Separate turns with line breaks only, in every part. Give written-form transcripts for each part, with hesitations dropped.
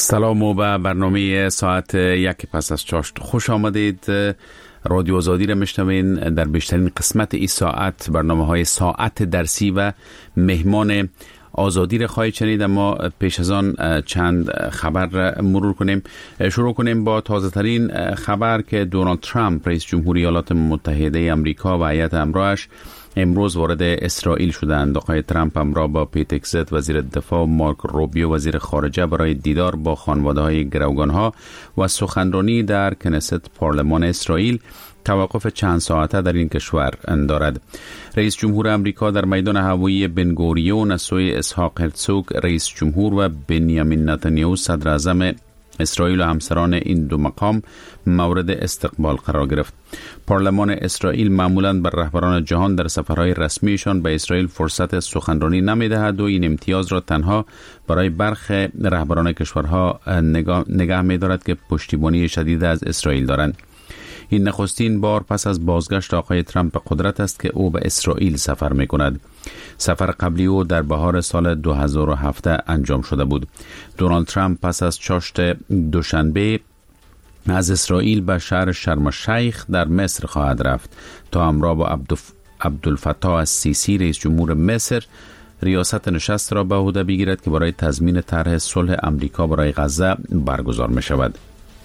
سلام و به برنامه ساعت یک پس از چاشت خوش آمدید. رادیو آزادی را میشنوین. در بیشترین قسمت این ساعت برنامه های ساعت درسی و مهمان آزادی را خواهید شنید، اما پیش از آن چند خبر را مرور کنیم. شروع کنیم با تازه ترین خبر که دونالد ترامپ رئیس جمهوری ایالات متحده آمریکا و هیئت همراهش امروز وارد اسرائیل شدند. آقای ترامپ همراه با پیت هگزت وزیر دفاع و مارک روبیو وزیر خارجه برای دیدار با خانواده‌های گروگان‌ها و سخنرانی در کنست پارلمان اسرائیل توقف چند ساعته در این کشور دارد. رئیس جمهور آمریکا در میدان هوایی بن گوریون از سوی اسحاق هرتزوگ رئیس جمهور و بنیامین نتانیاهو صدر اعظم اسرائیل و همسران این دو مقام مورد استقبال قرار گرفت. پارلمان اسرائیل معمولاً بر رهبران جهان در سفرهای رسمیشان به اسرائیل فرصت سخنرانی نمی‌دهد و این امتیاز را تنها برای برخی رهبران کشورها نگه می‌دارد که پشتیبانی شدید از اسرائیل دارند. این نخستین بار پس از بازگشت آقای ترامپ به قدرت است که او به اسرائیل سفر می‌کند. سفر قبلی او در بهار سال 2007 انجام شده بود. دونالد ترامپ پس از چاشت دوشنبه از اسرائیل به شهر شرم الشیخ در مصر خواهد رفت تا همراه با عبدالفتاح السیسی رئیس جمهور مصر ریاست نشست را به عهده بگیرد که برای تضمین طرح صلح آمریکا برای غزه برگزار می شود.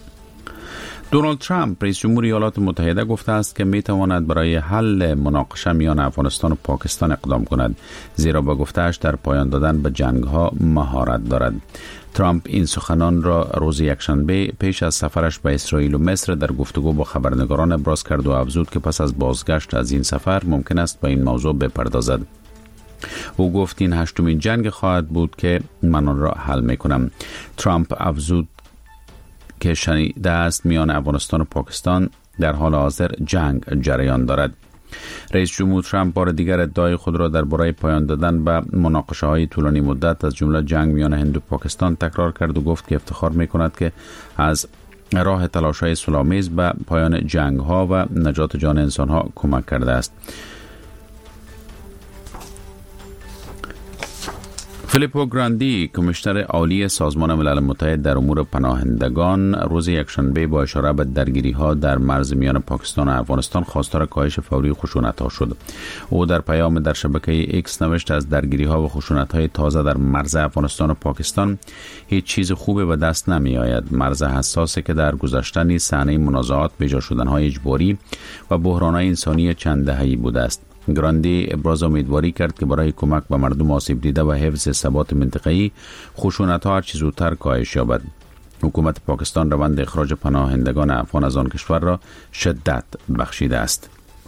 دونالد ترامپ رئیس جمهور ایالات متحده گفته است که می تواند برای حل مناقشه میان افغانستان و پاکستان اقدام کند، زیرا با گفته‌اش در پایان دادن به جنگ‌ها مهارت دارد. ترامپ این سخنان را روز یکشنبه پیش از سفرش به اسرائیل و مصر در گفتگو با خبرنگاران ابراز کرد و افزود که پس از بازگشت از این سفر ممکن است به این موضوع بپردازد. او گفت این هشتمین جنگ خواهد بود که من آن را حل می‌کنم. ترامپ افزود که شنیده است میان افغانستان و پاکستان در حال حاضر جنگ جریان دارد. رئیس جمهور ترامپ بار دیگر ادعای خود را درباره پایان دادن به مناقشه‌های طولانی مدت از جمله جنگ میان هند و پاکستان تکرار کرد و گفت که افتخار می‌کند که از راه تلاش‌های صلح‌آمیز به پایان جنگ‌ها و نجات جان انسان‌ها کمک کرده است. فیلیپو گراندی کمیشنر عالی سازمان ملل متحد در امور پناهندگان روز یکشنبه با اشاره به درگیری‌ها در مرز میان پاکستان و افغانستان خواستار کاهش فوری خشونت‌ها شد. او در پیام در شبکه ایکس نوشت از درگیری‌ها و خشونت‌های تازه در مرز افغانستان و پاکستان هیچ چیز خوبی به دست نمی‌آید. مرز حساسی که در گذشته نیز صحنه منازعات، بجا شدن‌های اجباری و بحران‌های انسانی چند دهه‌ای بوده است. گراندی ابراز امیدواری کرد که برای کمک به مردم آسیب دیده و حفظ ثبات منطقه‌ای خشونت‌ها هرچه زودتر کاهش یابد. حکومت پاکستان روند اخراج پناهندگان افغان از آن کشور را شدت بخشیده است.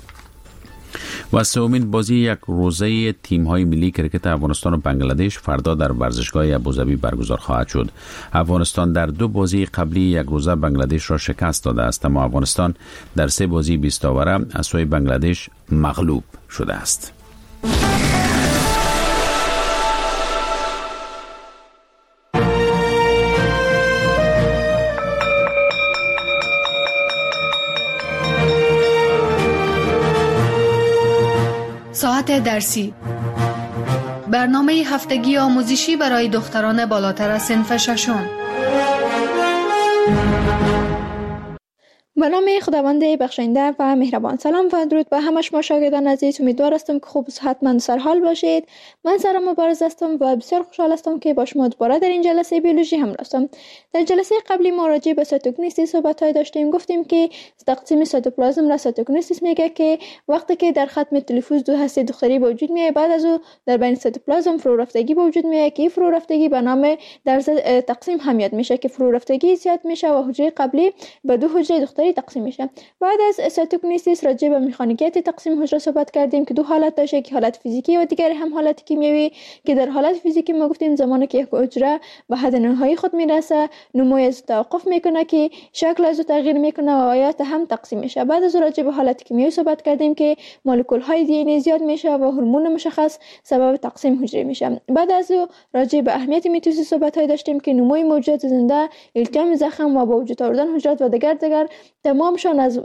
و سومین بازی یک روزه تیم‌های ملی کرکت افغانستان و بنگلادش فردا در ورزشگاه ابوظبی برگزار خواهد شد. افغانستان در 2 بازی قبلی یک روزه بنگلادش را شکست داده است، اما افغانستان در 3 بازی 20 اوره از سوی بنگلادش مغلوب شده است.
ساعت درسی، برنامه هفتگی آموزشی برای دختران بالاتر از صنف ششم.
به نام خداوند بخشنده و مهربان. سلام و درود به همه شما شاگردان عزیز. امیدوار هستم که خوب و صحتمند سر حال باشید. من سارا مبارز هستم و بسیار خوشحال هستم که با شما دوباره در این جلسه بیولوژی همراه هستم. در جلسه قبلی ما راجع به سایتوکینیسیس صحبت‌های داشتیم. گفتیم که تقسیم سایتوپلازم را سایتوکینیسیس میگه که وقتی که در ختم تلفوز دو هسته دختری به وجود میاد، بعد از او در بین سایتوپلازم فرو رفتگی به وجود میاد که فرو رفتگی به نام در تقسیم همیت میشه که فرو رفتگی زیاد میشه و حجره قبلی به 2 حجره دختری تقسیم میشه. بعد از سایتوکینیسیس راجع به مکانیکیت تقسیم حجره صحبت کردیم که 2 حالت داشته، که حالت فیزیکی و دیگری هم حالت کیمیایی، که در حالت فیزیکی ما گفتیم زمانی که یک حجره به حد نهایی خود میرسه نمو از توقف میکنه که شکل از تغییر میکنه و آیات هم تقسیم میشه. بعد از راجع به حالت کیمیایی صحبت کردیم که مولکول های دی ان ای زیاد میشه و هورمون مشخص سبب تقسیم حجره میشه. بعد از راجع به اهمیت میتوسیس صحبت های داشتیم که نمو موجودات زنده، التیام زخم و با وجود آوردن حجرات و دیگر تمامشان از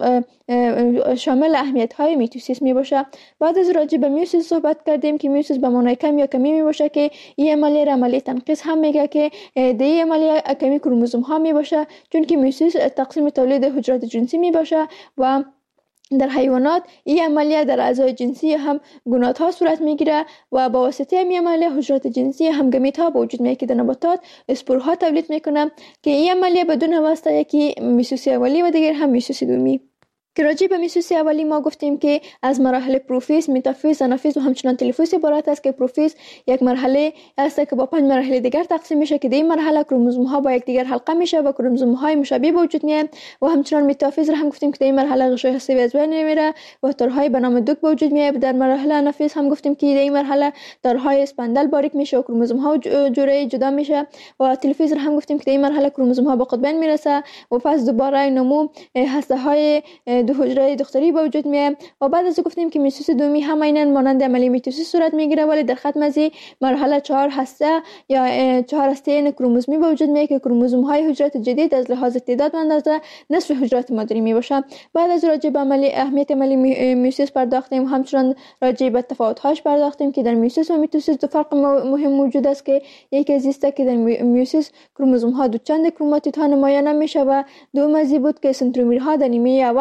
شامل اهمیت های میتوسیس می باشه. بعد از راجع به میوسیس صحبت کردیم که میوسیس به معنای کم یا کمی می باشه که این عملیه را عملیه تنقیص هم میگه که در این عملیه کمی کروموزوم ها می باشه، چون که میوسیس تقسیم تولید حجرات جنسی می باشه و در حیوانات این عملیه در اعضای جنسی هم گونات ها صورت میگیره و با واسطه این عملیه حجرات جنسی هم گمیت ها به وجود میاد که در نباتات اسپورها تولید میکنه که این عملیه بدون واسطه یکی میوسیس اولی و دیگر هم میوسیس دومی. که راجع به میوسیس اولی ما گفتیم که از مراحل پروفیز، متافیز، آنافیز و همچنان تلفیز عبارت است که پروفیز یک مرحله است که با 5 مرحله دیگر تقسیم میشه که در این مرحله کروموزوم ها با یکدیگر حلقه میشه و کروموزوم های مشابه به وجود میاد و همچنان متافیز را هم گفتیم که در این مرحله غشای هسته‌ای از بین میره و تارهای به نام دوک به وجود میاد. در مرحله آنافیز هم گفتیم که در این مرحله تارهای اسپندل باریک میشه و کروموزوم ها جوره جدا میشه و تلفیز را هم گفتیم که در این مرحله کروموزوم ها به قطبین میرسه و پس دوباره نمو هسته های دو حجره دختری به وجود میاد و بعد از گفتیم که میوسیس دومی هم عیناً مانند عملیه میتوسیس صورت میگیره، ولی در ختم از مرحله 4 هسته یا 4 هسته کروموزومی به وجود میاد که کروموزوم های حجرات جدید از لحاظ تعداد و اندازه نصف حجرات مادری می باشه. بعد از راجع به اهمیت عملیه میوسیس پرداختیم، همچنان راجع به تفاوت هاش پرداختیم که در میوسیس و میتوسیس دو فرق مهم موجود است که یکی از است که در میوسیس کروموزوم ها دو چند کروماتید ها نمایان نمیشه و دوم از بود که سنترومرها در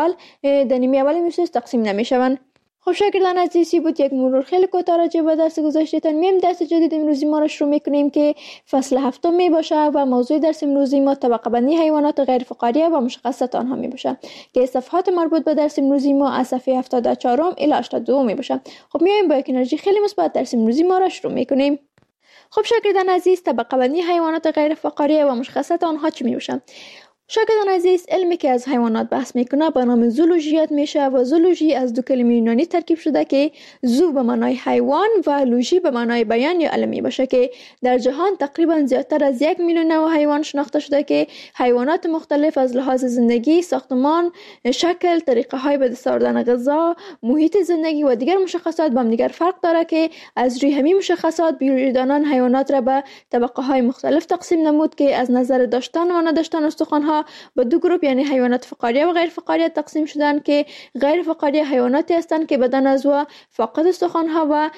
نیمه اول میوسیس تقسیم نمیشوند. خب شاگردان عزیزی بود یک مرور خیلی کوتاه راجع به درس گذشتهتان. میم درس جدید امروزی ما را شروع میکنیم که فصل 7 می باشه و موضوع درس امروزی ما طبقه بندی حیوانات غیر فقاریه و مشخصات آنها می باشه که صفحات مربوط به درس امروزی ما از صفحه 74 الی 82 می باشه. خب میایم با یک انرژی خیلی مثبت درس امروزی ما را شروع میکنیم. خب شاگردان عزیز، طبقه بندی حیوانات غیر فقاریه و مشخصات آنها چی می باشه؟ شاگردان عزیز، علمی که از حیوانات بحث میکنه به نام زولوژی یاد میشه و زولوژی از دو کلمه یونانی ترکیب شده که زو به معنای حیوان و لوژی به معنای بیان یا علمی باشه که در جهان تقریبا زیادتر از 1 میلیون نوع حیوان شناخته شده که حیوانات مختلف از لحاظ زندگی، ساختمان، شکل، طریقه های به دست آوردن غذا، محیط زندگی و دیگر مشخصات با هم دیگر فرق داره که از روی همین مشخصات بیولوژیدانان حیوانات را به طبقه های مختلف تقسیم نمود که از نظر داشتن و نداشتن استخوان ها به دو گروه یعنی حیوانات فقاریه و غیر فقاریه تقسیم شدن که غیر فقاریه حیواناتی هستند که بدن از و فاقد استخوان ها و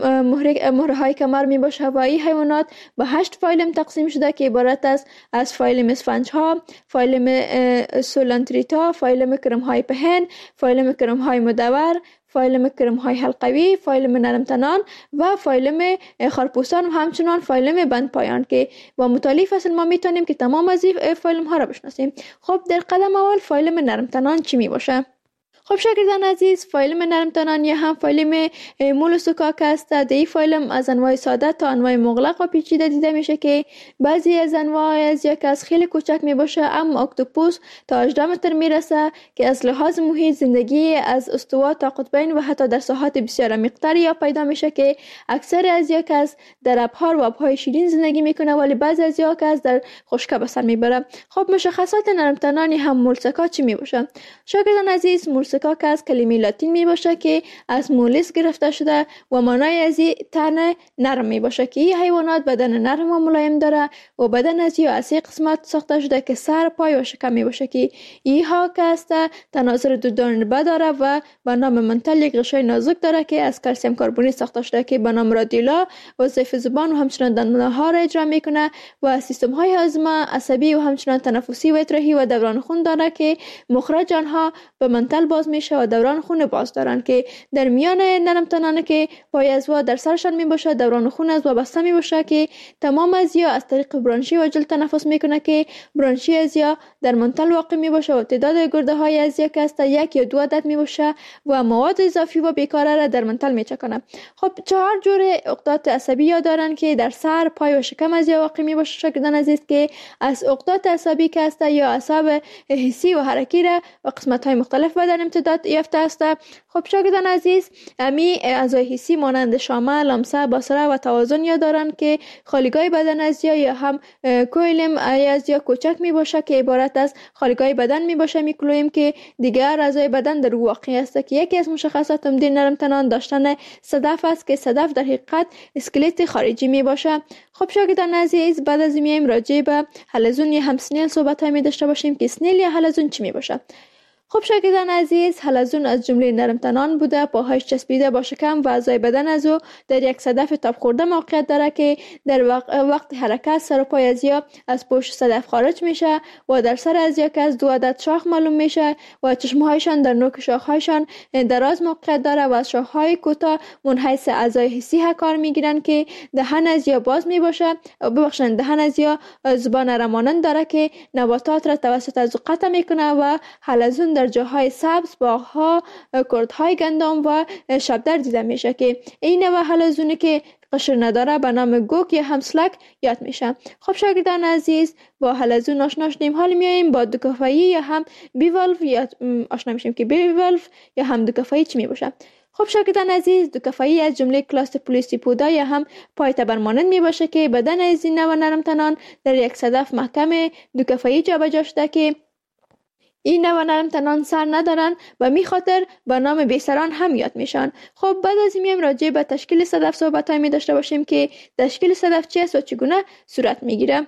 مهره های کمر می باشه و این حیوانات به 8 فایلم تقسیم شده که عبارت از فایلم اسفنج ها، فایلم سولانتریتا، فایلم کرم های پهن، فایلم کرم های مدور، فایلم کرم های حلقوی، فایلم نرمتنان و فایلم خارپوسان و همچنان فایلم بند پایان که با مطالعه فصل ما میتونیم که تمام از این فایلم ها را بشناسیم. خب در قدم اول فایلم نرمتنان چی می باشه؟ خب شاگردان عزیز، فایلم نرمتنان یا هم فایلم مولوسوکاک است. در این فایلم از انواع ساده تا انواع مغلق و پیچیده دیده میشه که بعضی از انواع از یک از خیلی کوچک می باشه، اما اکتوپوس تا 18 متر میرسه که از لحاظ محیط زندگی از استوا تا قطبین و حتی در ساحات بسیار عمیق‌تری یا پیدا میشه که اکثر از یک از در ابحار و آبهای شیرین زندگی میکنه ولی بعضی از یک از در خشکی به سر میبره. خب مشخصات نرمتنان هم مولسکا چی می باشه؟ شاگردان عزیز، مولسکا که از کلمه لاتین می باشه که از مولس گرفته شده و معنای از تن نرم می باشه که این حیوانات بدن نرم و ملایم داره و بدن از یا از قسمت ساخته شده که سر، پای و شکم می باشه که اینها که است تناظر دو جانبه داره و به نام منتل یک غشای نازک داره که از کلسیم کربونی ساخته شده که به نام رادیولا وظایف زبان و همچنان دندانه ها را اجرا میکنه و سیستم های هاضمه، عصبی و همچنان تنفسی و اطراحی و دوران خون داره که مخرج آنها به منتل باز میشه و دوران خون باز دارن که در میان نرمتنان که پای از و در سرشان می باشه دوران خون از و بسته می باشه که تمام از یا از طریق برانشی و جلد تنفس میکنه که برانشی از یا در منتل واقع می باشه و تعداد گرده های از یک است 1 یا 2 عدد می باشه و مواد اضافی و بیکاره را در منتل می چکنه. خب 4 جور عقدات عصبی یا دارن که در سر، پای و شکم از یا واقع می باشه. شاگردان عزیز که از عقدات عصبی که است یا اعصاب حسی و حرکی را و قسمت های مختلف بدن امتداد یافته است. خب شاگردان عزیز، امی اعضای حسی مانند شامه، لمسه، بصره و توازن یا دارن که خالیگاه بدن از یا هم کویلم از یا کوچک می باشه که عبارت از خالیگاه بدن می باشه. میکلویم که دیگر اعضای بدن در واقع است که یکی از مشخصات عمده نرمتنان داشتن صدف است که صدف در حقیقت اسکلت خارجی می باشه. خب شاگردان عزیز، بعد از میایم راجع به حلزون یا هم سنیل صحبت می داشته باشیم که سنیل یا حلزون چی می باشه. خب شاگردان عزیز، حلزون از جمله نرمتنان بوده، پاهایش چسبیده با شکم و اعضای بدن از او در یک صدف تاب خورده موقعیت داره که در وقت حرکت سر و پای از یا از پشت صدف خارج میشه و در سر از یا که از 2 عدد شاخ معلوم میشه و چشمهایشان در نوک شاخهایشان دراز موقعیت داره و از شاخهای کوتاه منحیث اعضای حسی کار میگیرن که دهن از یا باز میباشه. دهن از یا زبان رمانند داره که نباتات را توسط از قطع میکنه و حلزون در جاهای سبز، باغها، کردهای گندم و شبدر دیده میشه که این نوع حلزونی که قشر نداره به نام گوک یا همسلک یاد میشه. خب شاگردان عزیز، با حلزون آشنا شدیم، حال میایم با دوکافایی یا هم بیوالف یا آشنا میشیم که بیوالف یا هم دوکافایی چی میباشه. خب شاگردان عزیز، دوکافایی از جمله کلاس پولیسی پودا یا هم پای تبرمانند میباشه که بدن از این نوع نرمتنان در یک صدف محکم دوکافایی جابجا شده که این نوع نرمتنان سر ندارن و می خاطر به نام بیسران هم یاد میشن. خب بعد از این میایم راجع به تشکیل صدف صحبت می داشته باشیم که تشکیل صدف چی است و چگونه صورت میگیره.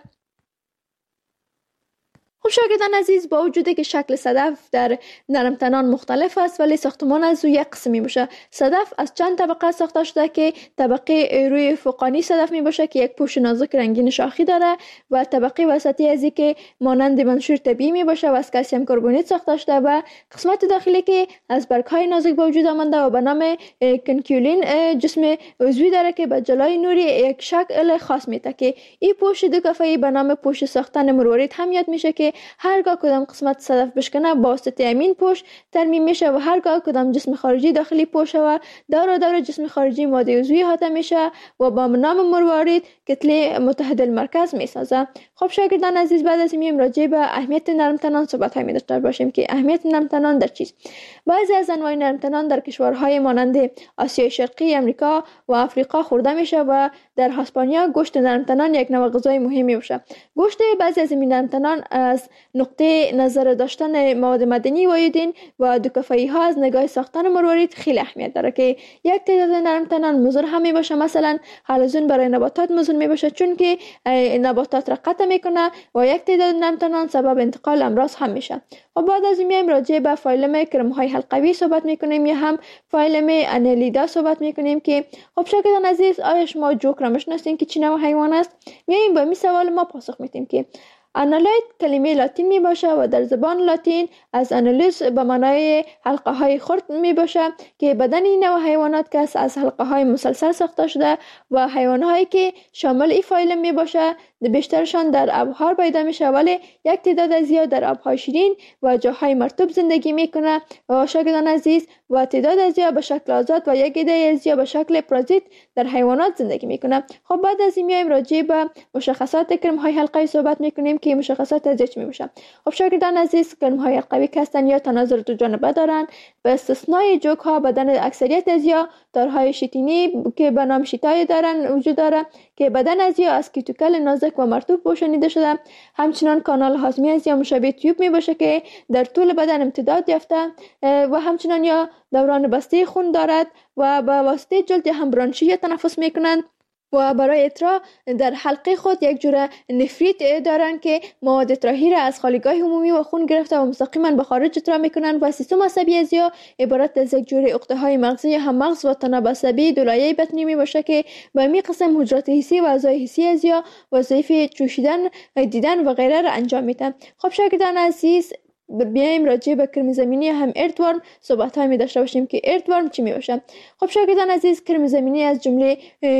خب شاگردان عزیز، با وجودی که شکل صدف در نرمتنان مختلف است ولی ساختمان از او یک قسمی باشه. صدف از چند طبقه ساخته شده که طبقه روی فوقانی صدف می باشه که یک پوست نازک رنگین شاخی داره و طبقه وسطی ازی که مانند منشور طبیعی می باشه و از کلسیم کربونیت ساخته شده و قسمت داخلی که از برگ‌های نازک به وجود آمده و به نام کنکیولین جسم عضوی داره که به جلای نوری یک شکل خاص میده که این پوست دوکافایی به نام پوست ساختن مروارید هم یاد میشه که هرگاه کدام قسمت صدف بشکنه با واسطه امین پوست ترمیم میشه و هرگاه کدام جسم خارجی داخلی پوست و دور جسم خارجی ماده عضوی احاطه میشه و با نام مروارید کتله متحد المرکز میسازه. خب شاگردان عزیز، بعد از این راجع به اهمیت نرمتنان صحبت می داشته باشیم که اهمیت نرمتنان در چیست. بعضی از انواع نرمتنان در کشورهای مانند آسیای شرقی، امریکا و آفریقا خورده میشه و در اسپانیا گوشت نرمتنان یک نوع غذای مهمی باشه. گوشت بعضی از این نرمتنان از نقطه نظر داشتن مواد معدنی و ایودین و دوکافایی ها از نگاه ساختن مروارید خیلی اهمیت داره که یک تعداد نرمتنان مضر هم می باشه. مثلا حلزون برای نباتات مضر می باشه چون که نباتات را قطع میکنه و یک تعداد نرمتنان سبب انتقال امراض هم میشه. و بعد از این میایم راجع به فایلم کرم های حلقوی صحبت میکنیم یا هم فایلم انالیدا صحبت میکنیم که خب شاگردان عزیز، آیا شما جوک را میشناسین که چی نوع حیوان است؟ میایم با این سوال ما پاسخ میدیم که انالاید کلمه لاتین می باشه و در زبان لاتین از انالیز به معنای حلقه های خرد می باشه که بدن این نوع حیوانات که از حلقه های مسلسل ساخته شده و حیوان هایی که شامل این فایلم می باشه بیشترشان در آبها پیدا میشه ولی یک تعداد زیاد در آبهای شیرین و جاهای مرطوب زندگی میکنه و شاگردان عزیز و تعداد زیاد به شکل آزاد و یک عده زیاد به شکل پرازیت در حیوانات زندگی میکنه. خب بعد از این میایم راجع به مشخصات کرم های حلقوی صحبت میکنیم که مشخصات از چی میشه. خب شاگردان عزیز، کرم های حلقوی هستند یا تناظر دو جانبه دارند به استثنای جوک ها بدن اکثریت از یا تارهای شیتینی که به نام شیتای دارن وجود داره که بدن از یا از کیتوکل نازک و مرطوب پوشانیده شده. همچنان کانال هاضمی از یا مشابه تیوب می باشه که در طول بدن امتداد یافته و همچنان یا دوران بسته خون دارد و با واسطه جلد هم برانشی تنفس می کنند و برای اطراح در حلقه خود یک جور نفریت دارن که مواد اطراحی را از خالیگاه عمومی و خون گرفته و مستقیما به خارج اطراح میکنن و سیستم عصبی از یا عبارت از یک جور عقده های مغزی هم مغز و تناب عصبی دو لایه بطنی می باشه که به می قسم حجرات حسی و اعضای حسی از یا وظایف چوشیدن، دیدن و غیره را انجام میدن. خب شاگردان عزیز، بیایم راجع به کرم زمینی هم اردورم صحبت های می داشته باشیم که اردورم چی می باشه. خب شاگردان عزیز، کرم زمینی از جمله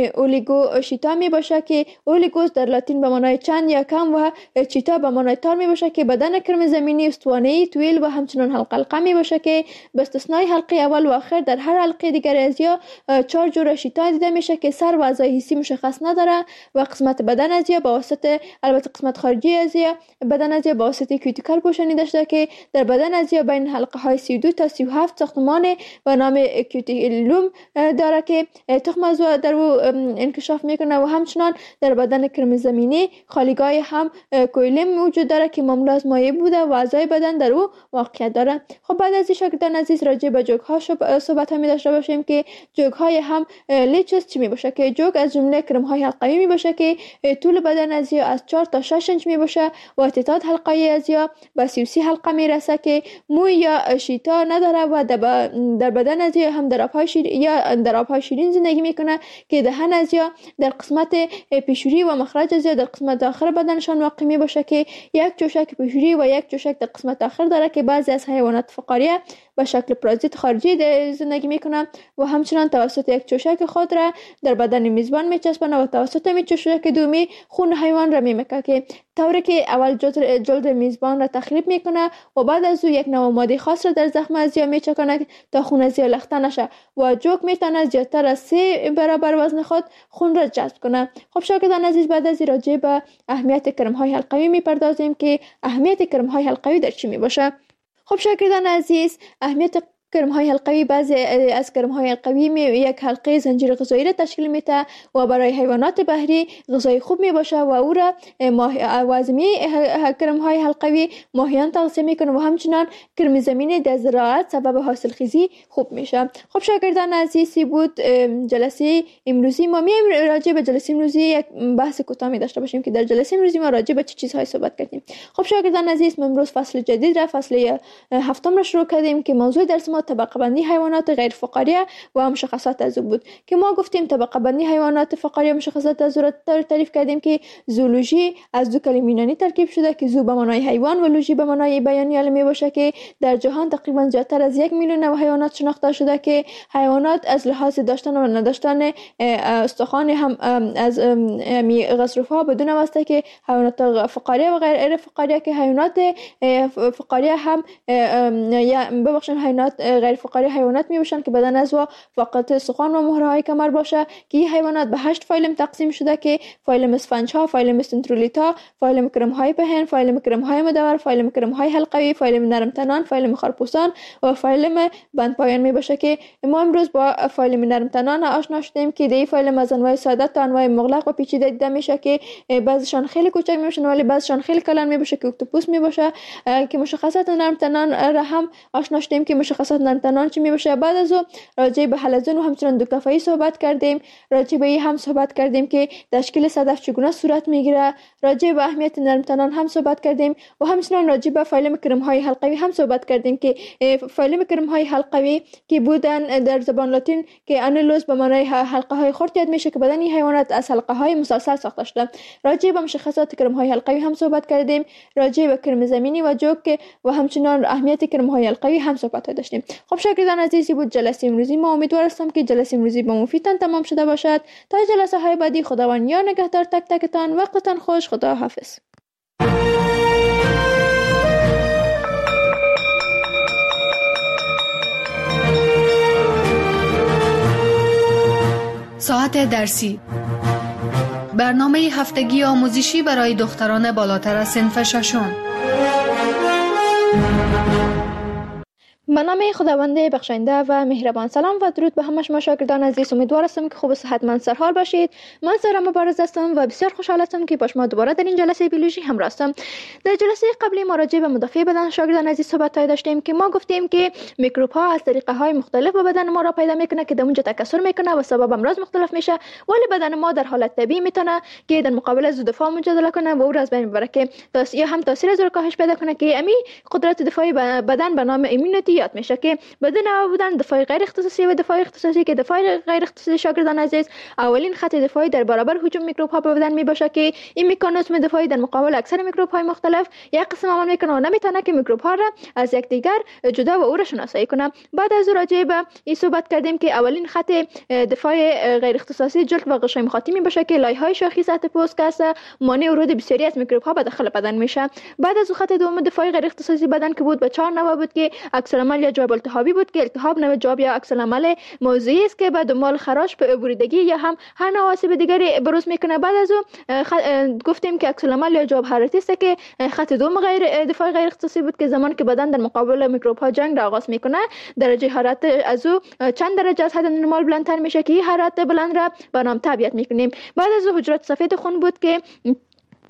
اولیگو شیتا می باشه که اولیگوس در لاتین به معنای چند یا کم و چیتا به معنای تار می باشه که بدن کرم زمینی استوانه‌ای طویل و همچنان حلقه می باشه که به استثنای حلقه اول و آخر در هر حلقه دیگر از یا 4 جور شیتا دیده میشه که سر و اعضای حسی مشخص نداره و قسمت بدن از یا با واسطه البته قسمت خارجی از یا بدن از یا با واسطه کیوتیکل پوشانیده شده که در بدن از یا بین حلقه های 32 تا 37 ساختمان به نام کیوتیلوم داره که تخم از در او انکشاف میکنه و همچنان در بدن کرم زمینی خالیگاه هم کویلم وجود داره که مملو از مایع بوده و اعضای بدن در او واقعیت داره. خب بعد از این شاگردان عزیز راجع به جوک ها صحبت می داشته باشیم که جوک های هم لیچز چی می باشه که جوک از جمله کرم های حلقوی می باشه که طول بدن از یا از 4 تا 6 انچ می باشه و تعداد حلقه از یا با 33 حلقه موقع میرسه که موی یا شیتا نداره و در بدن از یا هم در آبهای شیرین زندگی میکنه که دهن از یا در قسمت پیشوری و مخرج از یا در قسمت آخر بدنشان واقع می باشه که یک چوشک پیشوری و یک چوشک در قسمت آخر داره که بعضی از حیوانات فقاریه به شکل پرازیت خارجی زندگی میکنه و همچنان توسط یک چوشک خود را در بدن میزبان میچسبانه و توسط می چوشک دومی خون حیوان را میمکه که طوری که اول جلد میزبان را تخریب میکنه و بعد از او یک نوع ماده خاص را در زخم از یا میچکنه تا خون از یا لخته نشه و جوک میتونه زیادتر از 3 برابر وزن خود خون را جذب کنه. خب شاگردان عزیز، بعد از راجع به اهمیت کرم‌های حلقوی میپردازیم که اهمیت کرم‌های حلقوی در چی میباشه. خب شاگردان عزیز، اهمیت کرم‌های حلقوی، بعضی از کرم‌های حلقوی یک حلقه زنجیر غذایی را تشکیل میده و برای حیوانات بحری غذای خوب میباشه و او را وازمی کرم‌های حلقوی ماهیان تغذیه میکنه و همچنان کرم زمینی در زراعت سبب حاصلخیزی خوب میشه. خب شاگردان عزیزی بود جلسه امروزی. ما میایم راجع به جلسه امروزی یک بحث کوتاه داشته باشیم که در جلسه امروزی ما راجع به چه چیزهای صحبت کردیم. خب شاگردان عزیز، ما امروز فصل جدید را، فصل 7 را شروع کردیم که موضوع درس ما طبقه بندی حیوانات غیر فقاریه و مشخصات از او بود که ما گفتیم طبقه بندی حیوانات فقاریه مشخصات از او را تعریف کردیم که زولوژی از دو کلمه یونانی ترکیب شده که زو به معنای حیوان و لوژی به معنای بیانی علمی باشه که در جهان تقریبا زیادتر از 1 میلیون نوع حیوانات شناخته شده که حیوانات از لحاظ داشتن و نداشتن استخوان هم از غضروفها بدون واسطه که حیوانات فقاریه و غیر فقاریه که حیوانات فقاریه هم حیوانات غیر فقاری حیوانات میباشند که بدن از و فقط استخوان و مهره‌های کمر باشه که این حیوانات به 8 فایلم تقسیم شده که فایلم اسفنج‌ها، فایلم سنترولیتا، فایلم کرم‌های پهن، فایلم کرم‌های مدور، فایلم کرم‌های حلقوی، فایلم نرمتنان، فایلم خارپوسان و فایلم بندپایان میباشه که ما امروز با فایلم نرمتنان آشنا شدیم که دی فایلم از انواع ساده تا انواع مغلق و پیچیده دیده میشه که بعضیشان خیلی کوچک میباشن ولی بعضیشان خیلی کلان میباشه که اکتوپوس میباشه که مشخصات نرمتنان را هم آشنا شدیم که مشخصات نرمتنان چی میباشه. بعد از او راجع به حلزون و همچنان دوکتافایی صحبت کردیم، راجع به این هم صحبت کردیم که تشکیل صدف چگونه صورت میگیره، راجع به اهمیت نرمتنان هم صحبت کردیم و همچنان راجع به فایلم کرم‌های حلقوی هم صحبت کردیم که فایلم کرم‌های حلقوی که بودن در زبان لاتین که انولوس به معنای حلقه های خرد یاد میشه که بدن این حیوانات از حلقه های مسلسل ساخته شده. راجع به مشخصات کرم‌های حلقوی هم صحبت کردیم، راجع به کرم زمینی و جوک و همچنان اهمیت کرم‌های حلقوی هم صحبت داشتیم. خب شاگردان عزیزی بود جلسه امروزی. ما امیدوار هستم که جلسه امروزی با مفیدتان تمام شده باشد. تا جلسه های بعدی خداوند یار نگهدار تک تکتان. وقتتان خوش. خدا حافظ.
ساعت درسی، برنامه هفتگی آموزشی برای دختران بالاتر از صنف ششم.
به نام خداوند بخشنده و مهربان. سلام و درود به همه شما شاگردان عزیز. امیدوار هستم که خوب و صحتمند سرحال باشید. من سارا مبارز هستم و بسیار خوشحال هستم که با شما دوباره در این جلسه بیولوژی همراه هستم. در جلسه قبلی ما راجع به مدافع بدن شاگردان عزیز صحبت داشتیم که ما گفتیم که میکروب ها از طریقه های مختلف به بدن ما را پیدا میکنه که در اونجا تکثر میکنه و سبب امراض مختلف میشه، ولی بدن ما در حالت طبیعی میتونه که در مقابل از دفاع مجادله کنه و او را از بین ببره که هم تاثیر از کاهش پیدا کنه که امی قدرت دفاعی بدن به نام ایمونیتی یاد میشه که بدون بودن دفاع غیر اختصاصی و دفاع اختصاصی که دفاع غیر اختصاصی شاگردان عزیز اولین خط دفاعی در برابر هجوم میکروب ها به بدن میباشه که این مکانیزم دفاعی در مقابل اکثر میکروب های مختلف یک قسم عمل میکنه و نمیتونه که میکروب ها را از یکدیگر جدا و او را شناسایی کنه. بعد از راجع به این صحبت کردیم که اولین خط دفاع غیر اختصاصی جلد و غشای مخاطی میباشه که لایه های شاخی سطح پوست است مانع ورود بسیاری از میکروب ها به داخل بدن میشه. بعد از خط دوم دفاع غیر اختصاصی بدن که بود به 4 نوع بود که عکس العمل یا جواب التهابی بود که التهاب نوع جواب یا عکس العمل موضعی است که به دنبال خراش به بریدگی یا هم هر نوع آسیب دیگری بروز میکنه. بعد از گفتیم که عکس العمل یا جواب حرارتی است که خط دوم دفاع غیر اختصاصی بود که زمانی که بدن در مقابل میکروب ها جنگ را آغاز میکنه درجه حرارت از او چند درجه از حد نرمال بلندتر میشه که این حرارت بلند را به نام طبیعت میکنیم. بعد از حجرات سفید خون بود که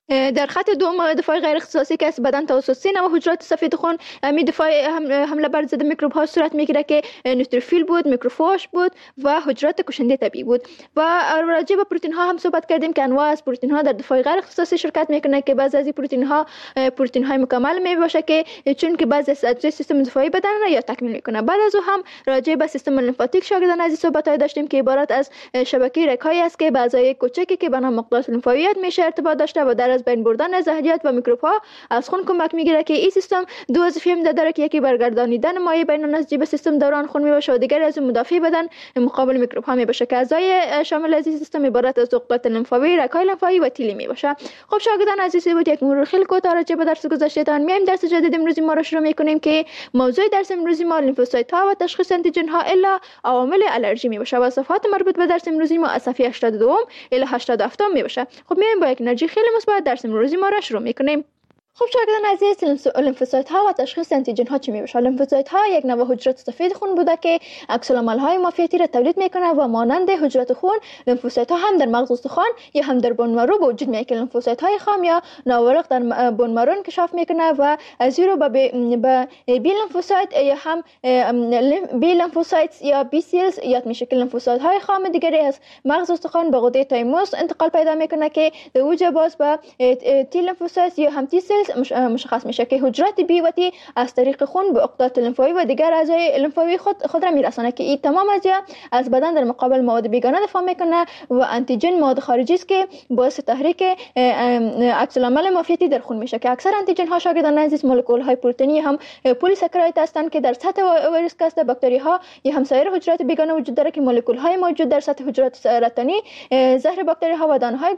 در خط دوم دفاع غیر اختصاصی که از بدن توسط 3 نوع حجرات سفید خون می دفاع حمله بر ضد میکروب ها صورت میگیره که نوتروفیل بود، میکروفاژ بود و حجرات کشنده طبیعی بود. و راجع به پروتئین ها هم صحبت کردیم که انواع از پروتئین ها در دفاع غیر اختصاصی شرکت میکنه که بعضی از این پروتئین ها پروتئین های مکمل می باشه که چون که بعضی از اجزای سیستم دفاعی بدن را یا تکمیل میکنه. بعد از او هم راجع به سیستم لیمفاتیک شاگردان عزیز صحبت داشتیم که عبارت از شبکه رگ‌هایی است که به اعضای کوچکی که به نام مقدار لیمفاویت میشه ارتباط داشته و در از بین بردن زهریات و میکروب ها از خون کمک میگیره که این سیستم دو وظیفه هم داره که یکی برگردانیدن مایع بین نسجی سیستم دوران خون میباشه و دیگر از مدافع بدن مقابل میکروب ها میباشه که اعضای شامل از این سیستم عبارت از عقدات لیمفاوی، رگ‌های لیمفاوی و تیلی میباشه. خب شاگردان عزیز بود یک مرور خیلی کوتاه راجع به درس گذشتهتان میایم درس جدید امروزی ما را شروع میکنیم که موضوع درس امروزی ما لیمفوسایت ها و تشخیص آنتیژن ها الا عوامل آلرژی میباشه و صفحات مربوط به درس امروزی ما از صفحه 82 الی 87 میباشه. خب میایم با یک انرژی خیلی مثبت درس امروزی ما را شروع میکنیم. خب شاگردان عزیز لیمفوسایت ها و تشخیص آنتیژن ها چی میباشه؟ لیمفوسایت ها یک نوع حجرات سفید خون بوده که عکس العمل های معافیتی را تولید میکنه و مانند حجرات خون لیمفوسایت ها هم در مغز استخوان یا هم در بون مرو به وجود میاد که لیمفوسایت های خام یا ناورق در بون مرو انکشاف میکنه و از این رو به بی لیمفوسایت یا هم بی لیمفوسایت یا بی سیلز یاد میشه که لیمفوسایت های خام دیگری از مغز استخوان به غده تایموس انتقال پیدا میکنه که در اوج باز به تی لیمفوسایت یا هم تی سیلز مشخص میشه که حجرات بی و تی از طریق خون به عقدات لیمفاوی و دیگر اعضای لیمفاوی خود را میرسانه که این تمام اجزا از بدن در مقابل مواد بیگانه دفاع میکنه و آنتیژن مواد خارجی است که باعث تحریک عکس العمل معافیتی در خون میشه که اکثر آنتیژن ها شاگردان عزیز مولکول های پروتئینی هم پلی ساکراید هستند که در سطح ویروس کاست باکتری ها یا هم سایر حجرات بیگانه وجود داره که مولکول های موجود در سطح حجرات سرطانی زهر باکتری ها و دانه های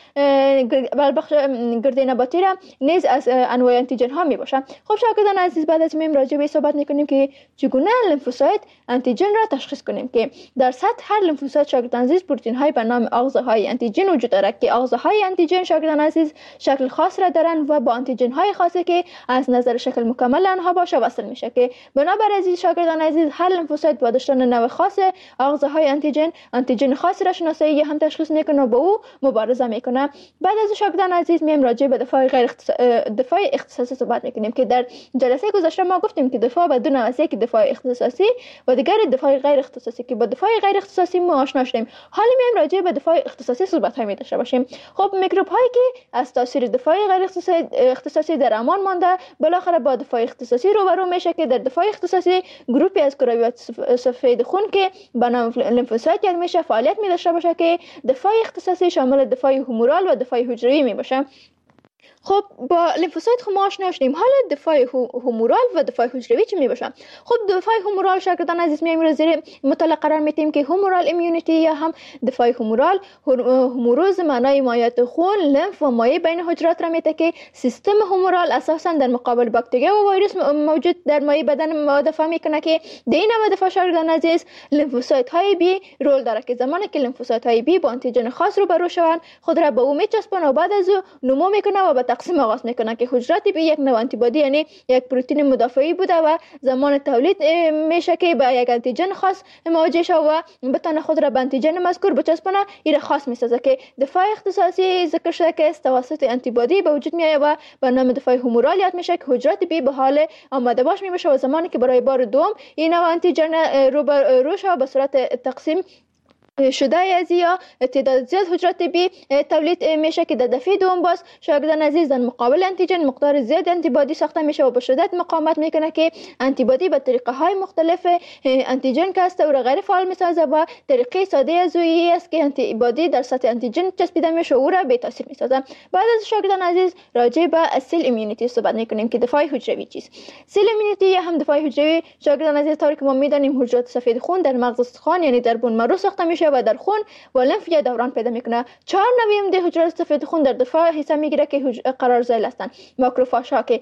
گرده نباتی را نیز از انواع آنتیژن ها می باشه. خب شاگردان عزیز بعد از این راجع به صحبت میکنیم که چگونه لیمفوسایت آنتیژن را تشخیص کنیم که در سطح هر لیمفوسایت شاگردان عزیز پروتئین های به نام آغازهای آنتیژن وجود دارد که آغازهای آنتیژن شاگردان عزیز شکل خاص را دارند و با آنتیژن های خاصی که از نظر شکل مکمل آنها باشه وصل میشه که بنابر عزیز شاگردان عزیز هر لیمفوسایت با داشتن نوع خاص آغازهای آنتیژن خاصی را شناسایی یا هم تشخیص میکنه و با او مبارزه میکنه. بعد از شاگردان عزیز میایم راجع به دفاع اختصاصی صحبت میکنیم که در جلسه گذشته ما گفتیم که دفاع به دو نوع است که دفاع اختصاصی و دیگر دفاع غیر اختصاصی که با دفاع غیر اختصاصی ما آشنا شدیم. حالا میایم راجع به دفاع اختصاصی صحبت های داشته باشیم. خب میکروب هایی که از تاثیر دفاع غیر اختصاصی در امان مانده بالاخره با دفاع اختصاصی روبرو میشه که در دفاع اختصاصی گروپی از کرویات سفید خون که به نام لیمفوسایت یاد میشه فعالیت می داشته باشه که دفاع اختصاصی شامل دفاع هومورال و دفاع حجروی می باشه. خب با لیمفوسایت ما آشنا شدیم. حالا دفاع هومورال و دفاع حجروی چی میباشه؟ خب دفاع هومورال شاگردان عزیز میایم رو زیر مطالعه قرار میدیم که هومورال ایمیونیتی یا هم دفاع هومورال هوموروز معنای مایعات خون، لیمف و مایع بین حجرات را میده که سیستم هومورال اساسا در مقابل باکتریا و ویروس موجود در مایع بدن ما دفاع میکنه که در این نوع دفاع شاگردان عزیز لیمفوسایت های بی رول داره که زمانی که لیمفوسایت های بی با آنتیژن خاص روبرو شوند خود را به او میچسبونه و بعد از او نمو میکنه و تقسیم آغاز میکنه که حجرات بی یک نوع آنتیبادی یعنی یک پروتئین مدافعی بوده و زمان تولید میشه که با یک آنتیژن خاص مواجه شه و بتونه خود را به آنتیژن مذکور بچسبونه این خاص میسازه که دفاع اختصاصی ذکر شده که توسط آنتیبادی به وجود میاد و به نام دفاع هومورال یاد میشه که حجرات بی به حال آماده باش میشه و زمانی که برای بار دوم این نوع آنتیژن روبرو شه به صورت تقسیم شده از یا تعداد زیاد حجرات بی تولید میشه که در دفعه دوم باز شاگردان عزیز در مقابل آنتیژن مقدار زیاد آنتیبادی ساخته میشه و به شدت مقاومت میکنه که آنتیبادی به طریقه های مختلف آنتیژن کاست و غیر فعال میسازه و طریقه ساده از اویی است که آنتیبادی در سطح آنتیژن چسبیده میشه و او را بی تاثیر میسازه. بعد از شاگردان عزیز راجع به سیل ایمیونیتی صحبت میکنیم که دفاع حجروی چیست. سیل ایمیونیتی یا هم دفاع حجروی شاگردان عزیز طوری که ما میدانیم حجرات سفید خون در مغز استخوان یعنی در بون مرو ساخته میشه و در خون و لنف یا دوران پیدا میکنه. 4 نوع ده حجرات سفید خون در دفاع حصہ میگیره که قرار ذیل هستند. ماکروفاژ ها که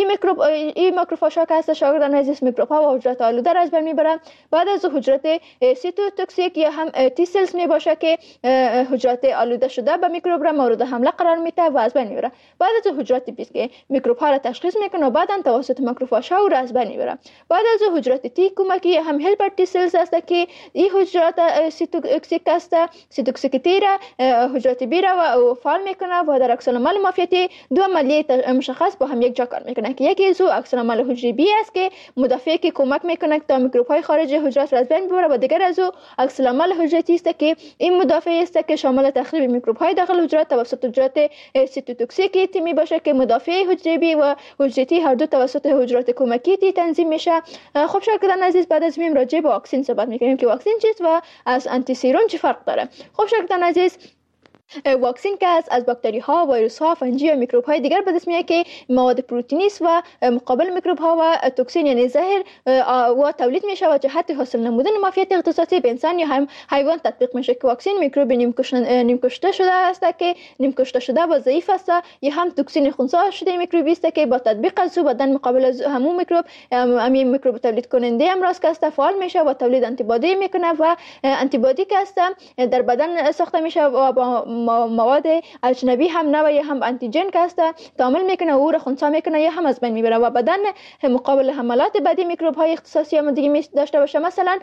این ماکروفاژ ها که هست شاگردان عزیز میکروب ها و حجرات آلوده را از بین میبرن. بعد از حجرات سیتوتوکسیک یا هم تی سلز میباشه که حجرات آلوده شده به میکروب را مورد حمله قرار میده و از بین میبره. بعد از حجرات بیس که میکروب ها را تشخیص میکنه و بعداً توسط ماکروفاژ ها را از بین میبره. بعد از حجرات تی کمکی هم هلپر تی سلز هست که این حجرات سیتوتوکسیک است. سیتوتوکسیکیتی را حجرات بی را فعال میکنه و در عکس العمل مافیتی دو عملیه مشخص با هم یک جا کار میکنه که یکی از عکس العمل حجره بی است که مدافعی که کمک میکنه تا میکروب های خارج حجرات را از بین ببره و دیگر از عکس العمل حجرتی است که این مدافع است که شامل تخریب میکروب های داخل حجرات توسط حجرات سیتوتوکسیک تی می باشه که مدافع حجره بی و حجرتی هر دو توسط حجرات کمکی تی تنظیم میشه. خب شاگردان عزیز، بعد از میم راجع به واکسن صحبت میکنیم که واکسن چیست و از آنتی سیرم چه فرق داره. خب شاگردان عزیز، واکسن که از باکتری ها، ویروس ها، فنجی و میکروب های دیگر به دست میاد که مواد پروتئینی است و مقابل میکروب ها و توکسین یعنی زهر و تولید میشه و جهت حاصل نمودن مافیت اختصاصی به انسان یا هم حیوان تطبیق میشه که واکسن میکروب نیم کشته شده است که نیم کشته شده و ضعیف است یا هم توکسین خنثی شده میکروبی است که با تطبیق از بدن مقابل از همون میکروب همین میکروب تولید کننده امراض که است فعال میشه و تولید آنتی بادی میکنه و آنتی بادی که است در بدن ساخته میشه و با مواد اجنبی هم نه و یا هم آنتیجن که است تعامل میکنه و او را خنثی میکنه یا هم از بین میبره و بدن مقابل حملات بعدی میکروب های اختصاصی هم دیگه داشته باشه. مثلا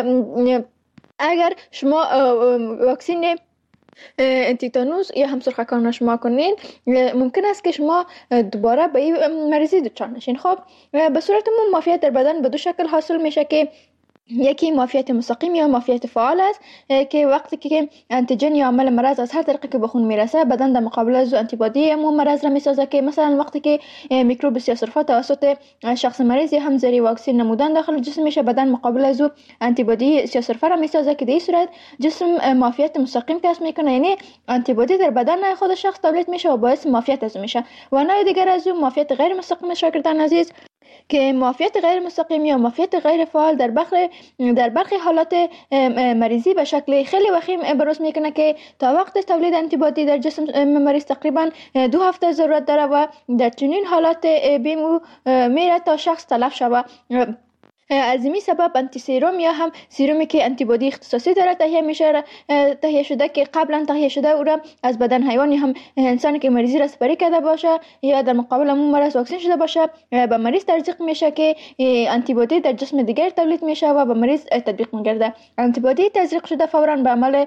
اگر شما واکسن تیتانوس یا هم سرخکان شما کنین ممکن است که شما دوباره به این مریضی دچار نشین. خب به صورت عموم مافیت در بدن به دو شکل حاصل میشه که یکی مافیت مستقیم یا مافیت فعال است که وقتی که انتیجن یا عامل مرض از هر طریقی که به خون میرسه بدن در مقابل از آنتی بادی همون مرض را میسازه که مثلا وقتی که میکروب سیاه‌سرفه توسط شخص مریض یا هم زیر واکسن نمودن داخل جسم میشه بدن مقابل از آنتی بادی سیاه‌سرفه را میسازه که در این صورت جسم مافیت مستقیم کسب میکنه، یعنی آنتی بادی در بدن خود شخص تولید میشه و باعث مافیت از میشه. و نوع دیگر از مافیت غیر مستقیم شاگردان عزیز که مافیت غیر مستقیم یا مافیت غیر فعال در برخی حالات مریضی به شکل خیلی وخیم بروز میکنه که تا وقت تولید آنتی بادی در جسم مریض تقریبا 2 هفته ضرورت داره و در چنین حالات بیمو میره تا شخص تلف شود. از این سبب آنتی سیروم یا هم سیرومی که آنتی بادی اختصاصی داره تهیه شده که قبلا تهیه شده او را از بدن حیوان یا هم انسانی که مریضی را سپری کرده باشه یا در مقابل همون مرض واکسن شده باشه به مریض تزریق میشه که آنتی بادی در جسم دیگر تولید میشه و به مریض تطبیق میگرده. آنتی بادی تزریق شده فورا به عمل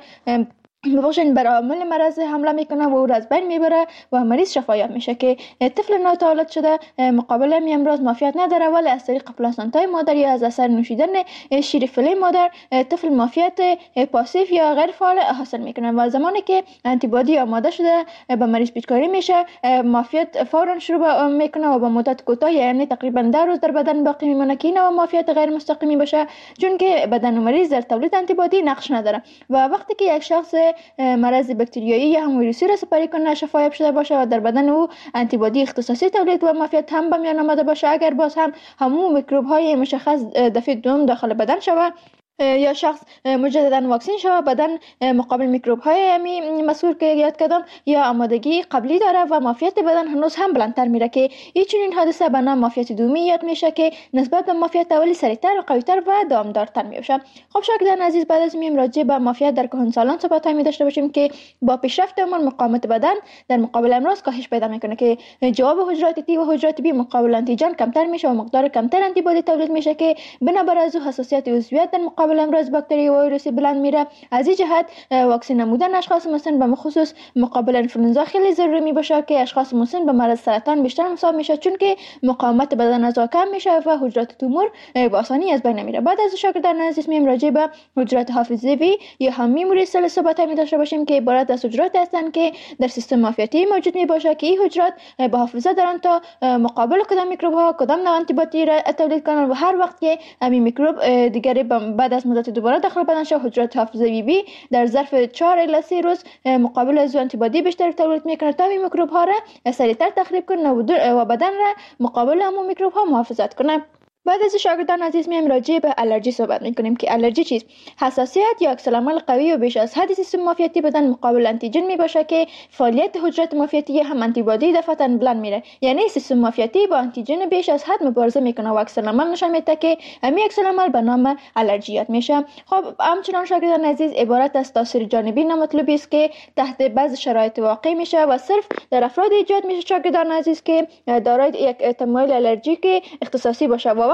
بر عامل مرض حمله میکنه و او را از بین میبره و مریض شفایاب میشه که طفل ناتولد شده مقابل همین امراض مافیت نداره ولی از طریق پلاسنتای مادر یا از اثر نوشیدن شیر فیله مادر طفل مافیت پاسیو یا غیر فعال حاصل میکنه و زمانی که آنتی بادی آماده شده به مریض پیچکاری میشه مافیت فورا شروع میکنه و با مدت کوتاه یعنی تقریبا 10 روز در بدن باقی میمونه که اینو مافیت غیر مستقیمی باشه چون که بدن مریض در تولید آنتی بادی نقش نداره و وقتی که یک شخص مرض باکتریایی یا هم ویروسی را سپری کنه شفایاب شده باشه و در بدن او آنتی بادی اختصاصی تولید و مافیت هم به میان آمده باشه اگر باز هم همون میکروب های مشخص دفعه دوم داخل بدن شود یا شخص مجددا واکسن شود بدن مقابل میکروب های مسئول که یاد کردم یا آمادگی قبلی داره و مافیت بدن هنوز هم بلندتر میره که این حادثه به نام مافیت دومی یاد میشه که نسبت به مافیت اولی سریعتر و قویتر و دامدارتر میشه. خب شاگردان عزیز، بعد از میم راجع به مافیت در کهنسالان صحبت می داشته باشیم که با پیشرفت عمر مقاومت بدن در مقابل امراض کاهش پیدا میکنه که جواب حجرات تی و حجرات بی مقابل آنتیجن کمتر میشه و مقدار کمتر آنتی بادی تولید میشه که بنابر از حساسیت عضویت در مقابل امراض باکتری و ویروسی بلند میره. از این جهت واکسن نمودن اشخاص مسن به خصوص مقابل انفلوئنزا خیلی ضروری میباشه که اشخاص مسن به مرض سرطان بیشتر مصاب میشه چون که مقاومت بدن از کم میشه و حجرات تومور به آسانی از بین نمیره. بعد از شاگردان عزیز میم راجع به حجرات حافظه‌ای یا هم میموری سل صحبت می داشته باشیم که عبارت از حجرات هستند که در سیستم معافیتی موجود میباشه که این حجرات به حافظه دارن تا مقابل کدام میکروب ها کدام نوع آنتی بادی را تولید کنن و هر وقت که همین میکروب دیگری بعد از مدت دوباره داخل بدن شد حجرات حافظه‌ای بی در ظرف 4 الی 3 روز مقابل از آنتی بادی بیشتر تولید میکنه تا این میکروب ها را سریعتر تخریب کنه و بدن را مقابل همون میکروب ها محافظت کنه. بعد از شاگردان عزیز میایم راجع به الرژی صحبت میکنیم که الرژی چیست؟ حساسیت یا عکس العمل قوی و بیش از حد سیستم معافیتی بدن مقابل آنتیجن میباشه که فعالیت حجرات معافیتی هم آنتی بادی دفعتاً بلند میره، یعنی سیستم معافیتی با آنتیجن بیش از حد مبارزه میکنه و عکس العمل نشون میده که همین عکس العمل به نام الرژیات میشه. خب همچنان شاگردان عزیز عبارت از تاثیر جانبی نامطلوبی است که تحت بعض شرایط واقع میشه و صرف در افراد ایجاد میشه شاگردان عزیز که دارای یک تمایل الرژیک اختصاصی باشه و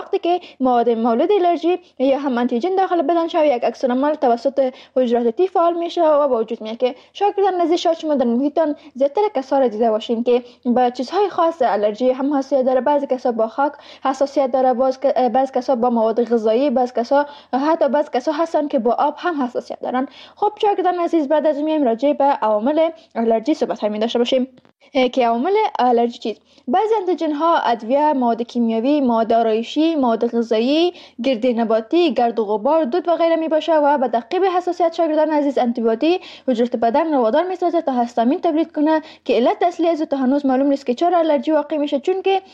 وقتی که مواد مولد الرژی یا هم آنتیژن داخل بدن شود، یک عکس العمل توسط حجرات تی فعال میشه و با وجود میاد که شاگردان عزیز شاید شما در محیطتان زیادتر کسا را دیده باشین که با چیزهای خاص الرژی هم حساسیت داره. بعضی کسا با خاک حساسیت داره، بعضی کسا با مواد غذایی، بعضی کسا هستن که با آب هم حساسیت دارن. خب شاگردان عزیز، بعد از میایم راجع به عوامل الرژی صحبت می داشته باشیم که عوامل الرژی چیست. بعضی آنتیژن ها ادویه، مواد کیمیاوی، مواد آرایشی، مواد غذایی، گرد نباتی، گرد و غبار، دود و غیره می باشه و به تعقیب حساسیت شاگردان عزیز آنتیبیوتیک حجرات بدن رو وادار می سازه تا هستامین تولید کنه که علت اصلی از تا هنوز معلوم نیست که چرا الرژی واقع میشه، چون که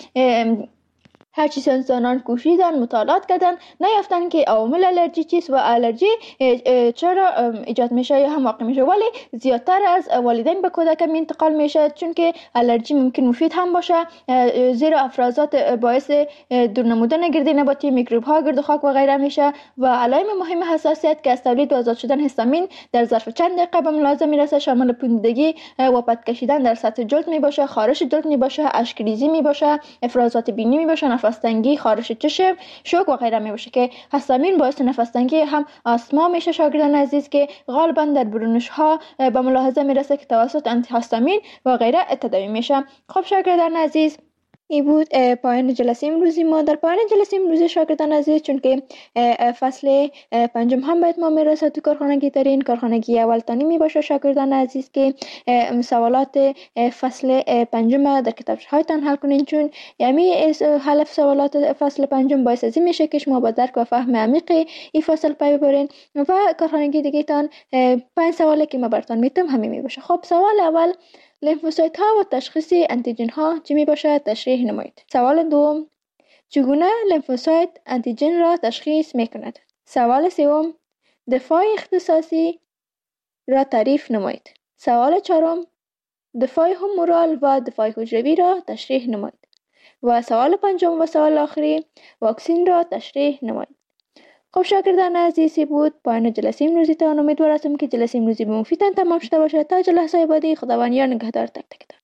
هرچی ساینسدانان کوشیدن، مطالعات کردن، نیافتن که عوامل الرژی چیست و الرژی چرا ایجاد میشه یا هم واقع میشه. ولی زیادتر از والدین به کودک انتقال میشه، چون که الرژی ممکن مفید هم باشه، زیرا افرازات باعث دور نمودن گرد نباتی، میکروب ها، گرد و خاک و غیره میشه و علائم مهم حساسیت که از تولید و آزاد شدن هیستامین در ظرف چند دقیقه به ملاحظه میرسه، شامل پوسیدگی و پد کشیدن در سطح جلد میباشه، خارش جلد میباشه، اشک ریزی میباشه، افرازات بینی میباشه، نفس تنگی، خارش چشم، شوک و غیره میباشه که هیستامین باعث نفس تنگی هم آسما میشه شاگردان عزیز که غالبا در برونش ها به ملاحظه میرسه که توسط آنتی هیستامین و غیره تداوی میشه. خب شاگردان عزیز، این بود پایان جلسه امروزی ما. در پایان جلسه امروزی شاگردان عزیز، چون که فصل پنجم هم باید ما میرسه تو کارخانگی ترین کارخانگی اول تانی می باشه شاگردان عزیز که سوالات فصل پنجم در کتابچه‌هایتان حل کنین، چون یعنی حل سوالات فصل پنجم باعث از این میشه که شما با درک و فهم عمیق این فصل پی ببرین و کارخانگی دیگه تان 5 سوالی که ما براتون میتم همین می باشه. خب سوال اول، لیمفوسایت ها و تشخیص انتیژن ها چی می باشد؟ تشریح نمایید. سوال دوم، چگونه لیمفوسایت انتیژن را تشخیص می کند؟ سوال سوم، دفاع اختصاصی را تعریف نمایید. سوال چهارم، دفاع هومورال و دفاع حجروی را تشریح نمایید. و سوال پنجم و سوال آخری، واکسین را تشریح نمایید. خب شاگردان عزیزی بود پایان جلسه امروزی تان. امیدوار هستم که جلسه امروزی به مفیدتان تمام شده باشد. تا جلسه بعدی، خداوند یار نگهدار تک تکتان.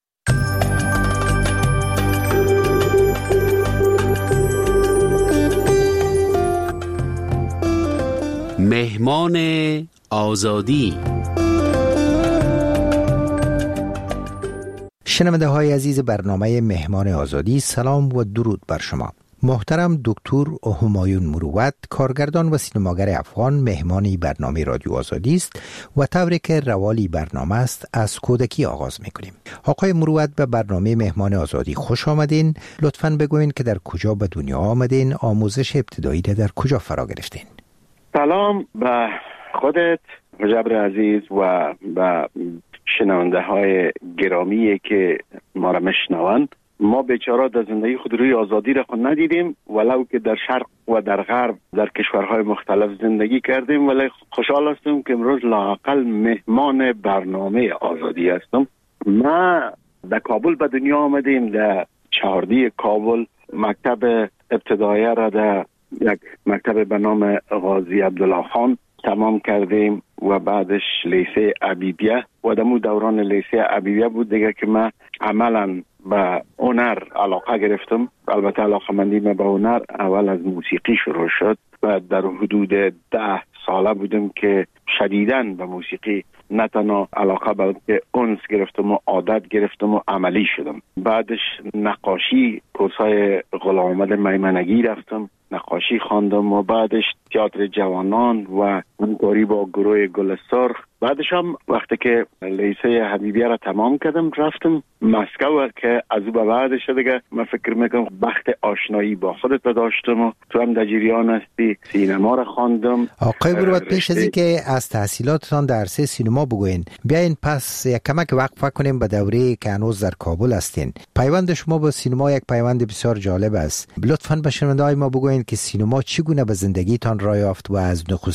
مهمان آزادی.
شنونده های عزیز برنامه مهمان آزادی، سلام و درود بر شما. محترم دکتر همایون مروت، کارگردان و سینماگر افغان، مهمانی برنامه رادیو آزادی است و طوری که روالی برنامه است از کودکی آغاز میکنیم. آقای مروت، به برنامه مهمان آزادی خوش آمدین. لطفاً بگوین که در کجا به دنیا آمدین، آموزش ابتدایی در کجا فرا گرفتین؟
سلام به خودت جبر عزیز و به شنونده های گرامی که ما را میشنوند. ما بیچاره در زندگی خود روی آزادی را خود ندیدیم، ولو که در شرق و در غرب در کشورهای مختلف زندگی کردیم، ولی خوشحال هستم که امروز لااقل مهمان برنامه آزادی هستم. ما در کابل به دنیا آمدیم، در چهاردی کابل مکتب ابتدایی را در یک مکتب به نام غازی عبدالله خان تمام کردیم و بعدش لیسه عبیدیه و دمو دوران لیسه عبیدیه بود دیگه که من عملا به هنر علاقه گرفتم. البته علاقه مندی من به هنر اول از موسیقی شروع شد و در حدود 10 ساله بودم که شدیداً به موسیقی نه تنها علاقه بلکه انس گرفتم و عادت گرفتم و عملی شدم. بعدش نقاشی، کورسای غلام محمد میمنگی رفتم، نقاشی خواندم و بعدش تئاتر جوانان و همکاری با گروه گل سرخ. بعدش هم وقتی که لیسه حبیبیه را تمام کردم رفتم مسکو که از او به بعدش دیگه من فکر میکنم بخت آشنایی با خودت داشتم و تو هم در جریان هستی. سینما را خواندم.
آقای مروت، پیش از اینکه از تحصیلاتتان در عرصه سینما بگوین، بیاین پس یک کمک وقفه کنیم به دوره که هنوز در کابل هستین. پیوند شما با سینما یک پیوند بسیار جالب است. لطفاً به شنونده‌های ما بگوین که سینما چگونه به زندگیتان راه یافت و از نخستین قدم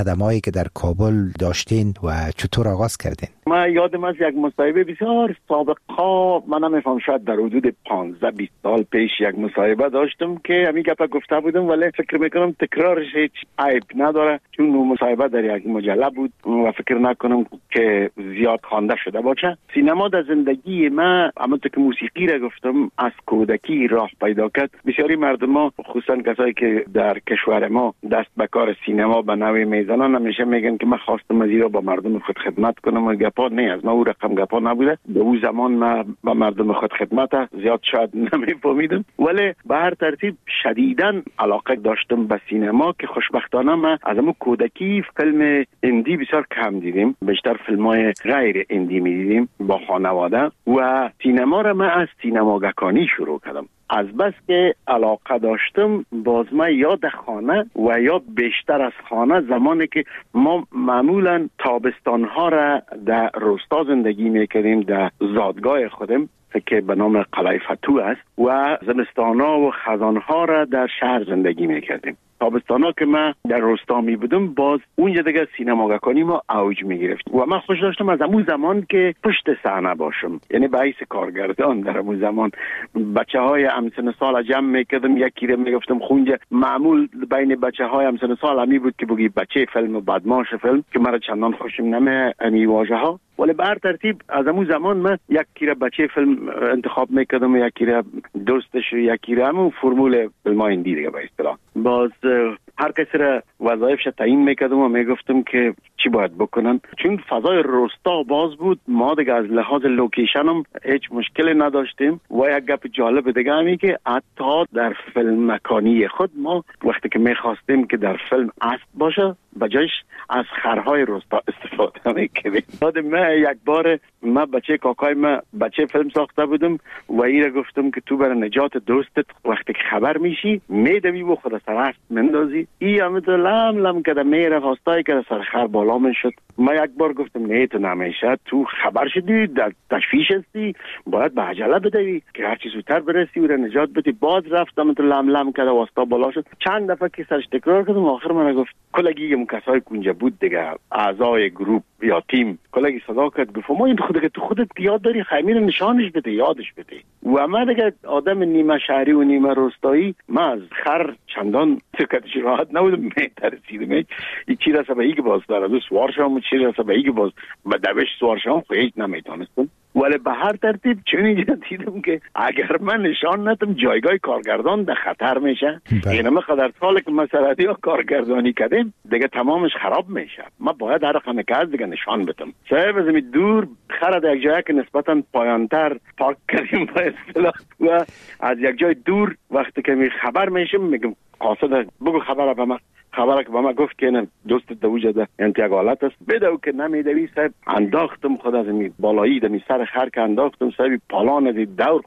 صدمه‌ای که در کابل داشتین و چطور آغاز کردین؟
من یادم از یک مصاحبه بسیار سابقا، من نمیفهم شاید در حدود 15-20 سال پیش یک مصاحبه داشتم که همین گپا گفته بودم، ولی فکر میکنم تکرارش هیچ عیب نداره چون مصاحبه در یک مجله بود و فکر نکنم که زیاد خوانده شده باشه. سینما در زندگی من، همونطور که موسیقی را گفتم، از کودکی راه پیدا کرد. بسیاری مردم ها، خصوصا کسایی که در کشور ما دست به کار سینما به نوعی میزنن، همیشه میگن که من خواستم از ایرا با مردم خود خدمت کنم و گپا نه از ما او رقم گپا نبوده. به اون زمان من با مردم خود خدمت زیاد شاید نمیفهمیدم، ولی به هر ترتیب شدیداً علاقه داشتم به سینما که خوشبختانه من از همون کودکی فیلم اندی بسیار کم دیدیم، بیشتر فیلم‌های غیر اندی می‌دیدیم با خانواده و سینما را من از سینماگکانی شروع کردم. از بس که علاقه داشتم، باز من یا در خانه و یا بیشتر از خانه، زمانی که ما معمولا تابستان‌ها را در روستا زندگی می‌کردیم، در زادگاه خودم که به نام قلعه فتوح است، و زمستان‌ها و خزان‌ها را در شهر زندگی می‌کردیم. تابستانا که من در روستا می بودم، باز اونجا دیگه سینماگکانی ما اوج می گرفت و من خوش داشتم از همون زمان که پشت صحنه باشم، یعنی به حیث کارگردان. در همون زمان بچه های همسن سال جمع میکردم، یکی رو میگفتم خونجا. معمول بین بچه های همسن سال همی بود که بگی بچه فیلم و بدماش فیلم، که مرا چندان خوشم نمی امی واژه ها، ولی به هر ترتیب از همون زمان من یکی رو بچه فیلم انتخاب میکردم، یکی رو دوستش، یکی رو همون فرمول فیلم های اندی دیگه به اصطلاح. باز هر کسی را وظایفش تعیین میکردم و میگفتم که چی باید بکنن، چون فضای روستا باز بود. ما دیگه از لحاظ لوکیشن هم هیچ مشکلی نداشتیم و یک گپ جالب دیگه همی که حتی در فیلم مکانی خود ما وقتی که میخواستیم که در فیلم اسب باشه، بجایش از خرهای روستا استفاده میکردیم. یادم من یک بار من بچه کاکای من بچه فیلم ساخته بودم و ایره گفتم که تو برای نجات دوستت وقتی که خبر میشی میدوی و خود سر اسب مندازی. ای همه تو لم کده میره خواستایی که سر خر بالا من شد. من یک بار گفتم نه تو نمیشه، تو خبر شدی، در تشویش هستی، باید به عجله بدوی که هر چی زودتر برسی و را نجات بدی. باز رفتم تو لم کده واسطا بالا شد. چند دفعه که سرش تکرار کردم، آخر من گفت کلگی کسای کنجا بود دیگه، اعضای گروپ یا تیم، کلگی صدا کرد گفت ما این خودت تو خودت یاد داری، خمیر نشانش بده، یادش بده. و من دیگه آدم نیمه شهری و نیمه روستایی، من از خر چندان سکتش راحت نبودم، میترسیدم این چی رسه به ایگه باز داره دو سوارشام، چی رسه به ایگه باز به دوش سوارشام خیلی نمیتونستم. ولی به هر ترتیب چون اینجا دیدم که اگر من نشان ندم جایگاه کارگردان در خطر میشه. یعنی من قدر سال که مسئله ها کارگردانی کردیم دیگه تمامش خراب میشه. من باید هر رقم که از دیگه نشان بدم. صاحب از دور خرد یک جایی که نسبتا پایانتر پارک کردیم با اصطلاح و از یک جای دور وقتی که می خبر میشم میگم قاصد بگو خبر به من. خبره که با ما گفت که نه دوست دوجه ده انتقالات است بدو که نمیدوی. صاحب انداختم خود از می بالایی دمی سر خر که انداختم، صاحب پالان از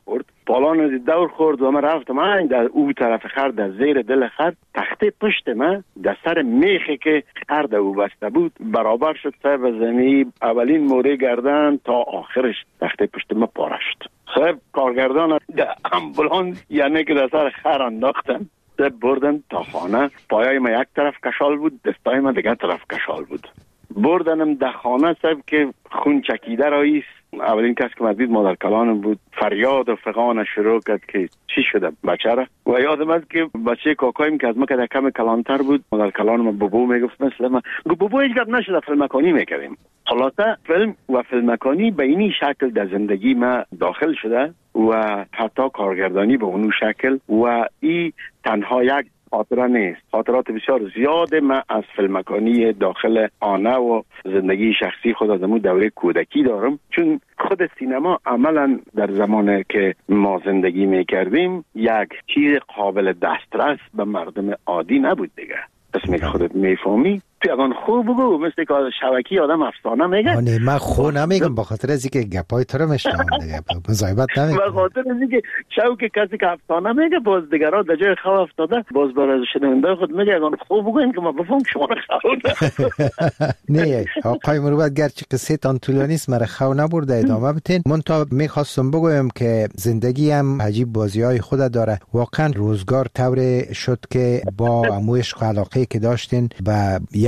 دور خورد و من رفتم این در او طرف خر در زیر دل خر تخته پشت من در سر میخی که خر در او بسته بود برابر شد. صاحب از اولین موره گردن تا آخرش تخته پشت من پاره شد. صاحب کارگردان در امبولانس یعنی که در سر خر انداختن بردن تا خانه. پایای ما یک طرف کشال بود، دستای ما دیگر طرف کشال بود. بردنم در خانه صاحب که خون چکیده راییست. اولین کس که مدید مادر کلانم بود. فریاد و فغان شروع کرد که چی شده بچه را. و یادم از که بچه کاکایم که از ما که کم کلانتر بود، مادر کلانم بابو میگفت مثل ما بابو هیچ گپ نشده فیلم مکانی میکردیم. خلاصه فیلم و فیلم مکانی به اینی شکل در زندگی ما داخل شده و حتی کارگردانی به اونو شکل. و این تنها یک خاطره نیست، خاطرات بسیار زیاده من از فیلمکانی داخل خانه و زندگی شخصی خود از امون دوره کودکی دارم. چون خود سینما عملا در زمانی که ما زندگی میکردیم یک چیز قابل دسترس به مردم عادی نبود دیگه. اسمی که خودت میفهمی تو اگان خوب بگو مثل که شبکی آدم افسانه میگه.
نه من خو نمیگم به خاطر از اینکه گپای تو رو میشنم دیگه مزایبت نمیگم.
به خاطر از اینکه شوک کسی که افسانه میگه باز دیگران در جای خو افتاده باز برای شنونده خود میگه اگان خوب بگو این که ما بفهم شما رو خو
نه آقای مروت گرچه قصه تان طولانی است مرا خو نبرده ادامه بدین. من تا میخواستم بگویم که زندگی هم عجیب بازی‌های خود داره. واقعا روزگار طور شد که با عموش علاقه که داشتین و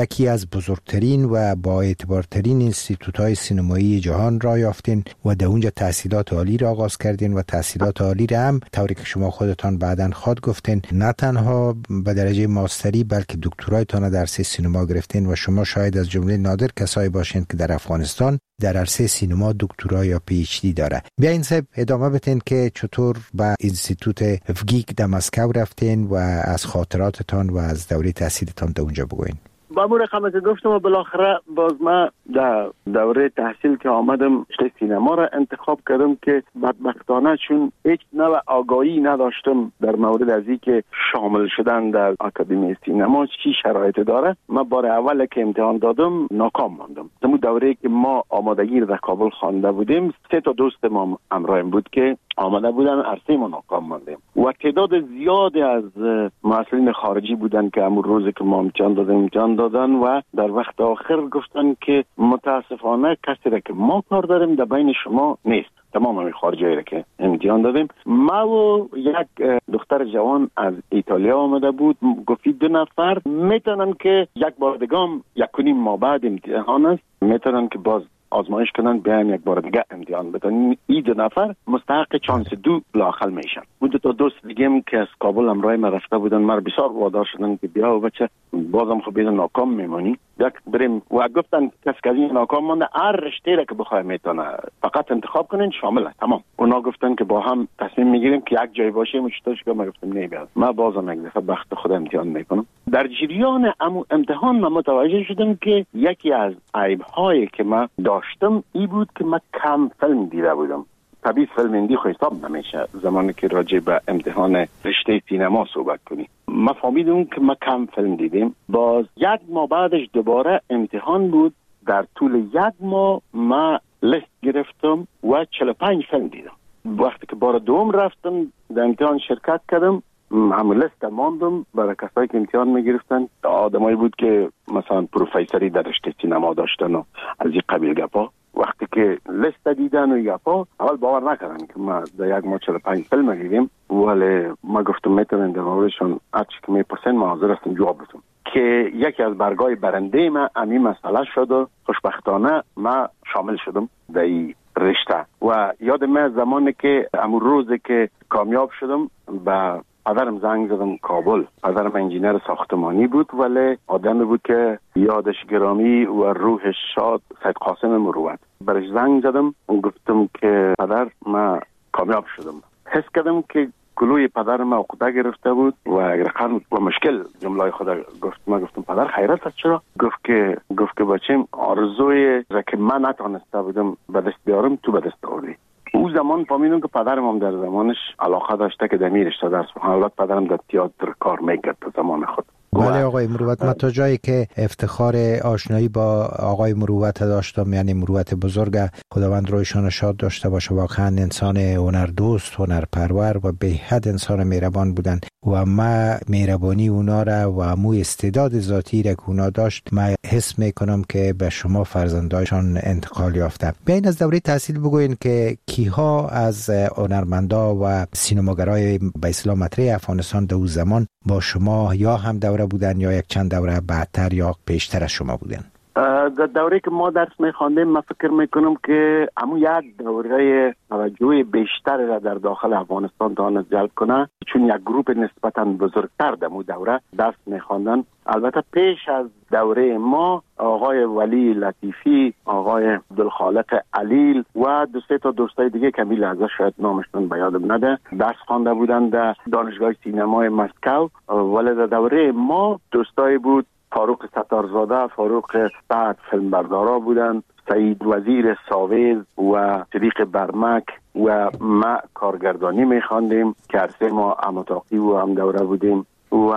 یکی از بزرگترین و با اعتبارترین انستیتوت‌های سینمایی جهان را یافتین و در اونجا تحصیلات عالی را آغاز کردین و تحصیلات عالی را هم طوری که شما خودتان بعداً خود گفتین نه تنها به درجه ماستری بلکه دکترایتان در عرصه سینما گرفتین و شما شاید از جمله نادر کسایی باشین که در افغانستان در عرصه سینما دکترا یا پی اچ دی داره. بیاین صاحب ادامه بدین که چطور به انستیتوت افگیک در مسکو رفتین و از خاطراتتان و از دوره تحصیلتان در اونجا بگوین.
با مو رقمی که گفتم و بالاخره باز ما در دوره تحصیل که آمدم رشته سینما را انتخاب کردم که بدبختانه چون هیچ نوع آگاهی نداشتم در مورد از این که شامل شدن در آکادمی سینما چی شرایط داره. من بار اول که امتحان دادم ناکام ماندم. همون دوره که ما آمادگی در کابل خوانده بودیم 3 دوست ما همراهم بود که آمده بودن عرصه ما ناکام ماندیم و تعداد زیادی از مسئولین خارجی بودن که همون روز که ما امتحان دادن و در وقت آخر گفتن که متاسفانه کسی را که ما کار داریم در بین شما نیست. تمام همین خارجی را که امتحان دادیم ما و یک دختر جوان از ایتالیا آمده بود گفتی 2 نفر میتونن که یک بار دیگه 1.5 ماه بعد امتحان است میتونن که باز آزمایش کنن بیان یک بار دیگه امتحان بدن. این 2 نفر مستحق چانس 2 لااقل میشن. اون 2 دوست دیگه که از کابل همراه ما رفته بودن ما بسیار وادار شدن که بیا و بچه بازم خب بیدن ناکام میمونی یک بریم و گفتن کسی که از این ناکام مانده هر رشته را که بخواه میتونه فقط انتخاب کنین شامل است. تمام. اونا گفتن که با هم تصمیم میگیریم که یک جای باشیم. چطورش که ما گفتم نه بیاد ما بازم یک دفعه بخت خود امتحان میکنم. در جریان امتحان من متوجه شدم که یکی از عیب‌هایی که من داشتم این بود که من کم فیلم دیده بودم. طبیعی فیلم هندی خو حساب نمیشه زمانی که راجع به امتحان رشته سینما صحبت کنی. ما فهمیدم که ما کم فیلم دیدیم. باز 1 ماه بعدش دوباره امتحان بود. در طول 1 ماه ما لیست گرفتم و 45 فیلم دیدم. وقتی که بار دوم رفتم در امتحان شرکت کردم همون لیست ماندم برای کسایی که امتحان میگرفتن. آدمایی بود که مثلا پروفیسوری در رشته سینما داشتن و از این قبیل گپا. وقتی که لیست دیدن و گپا اول باور نکردن که ما در 1 ماه 45 فیلم دیدیم ولی ما گفتم میتونن در موردشون هرچی که میپرسن ما حاضر هستم جواب بدم که یکی از برگای برنده ما همین مسئله شد و خوشبختانه ما شامل شدم در این رشته. و یاد من زمانی که همون روزی که کامیاب شدم با پدرم زنگ زدم کابل. پدرم انجینر ساختمانی بود ولی آدمی بود که یادش گرامی و روحش شاد سید قاسم مروت. برش زنگ زدم و گفتم که پدر من کامیاب شدم. حس کردم که گلوی پدرم عقده گرفته بود و اگر و مشکل جمله خدا گفت. ما گفتم پدر خیرت است چرا؟ گفت که بچم آرزوی را که من نتونسته بودم به دست بیارم تو به دست آوردی. او زمان فهمیدم که پدرم هم در زمانش علاقه داشته که در رشته درس بخونه. البته پدرم در تئاتر کار میکرد در زمان خود.
بله آقای مروت، من تا جایی که افتخار آشنایی با آقای مروت داشتم، یعنی مروت بزرگ، خداوند رویشان شاد داشته باشه، واقعا انسان هنردوست، هنرپرور و به حد انسان مهربان بودن و ما مهربانی اونا را و امو استعداد ذاتی را که اونا داشت ما حس میکنم که به شما فرزندایشان انتقال یافته. بیاین از دوره تحصیل بگوین که کیها از هنرمندا و سینماگرای به اصطلاح مطرح افغانستان در اون زمان با شما یا هم دوره بودن یا یک چند دوره بعدتر یا پیشتر از شما بودن؟
در دوره که ما درس میخواندیم من فکر میکنم که همون یک دوره توجه بیشتر را در داخل افغانستان تواند جلب کنه، چون یک گروپ نسبتا بزرگتر در اون دوره درس میخواندن. البته پیش از دوره ما آقای ولی لطیفی، آقای عبدالخالق علیل و 2-3 تا دوستای دیگه که می لحظه شاید نامشون به یادم نده درس خوانده بودن در دانشگاه سینمای مسکو. ولی در دوره ما دوستای بود فاروق ستارزاده، فاروق سعد فیلمبردارا بودن، سعید وزیر ساویز و صدیق برمک و ما کارگردانی میخواندیم که عرصه ما اماتاقی و هم دوره بودیم و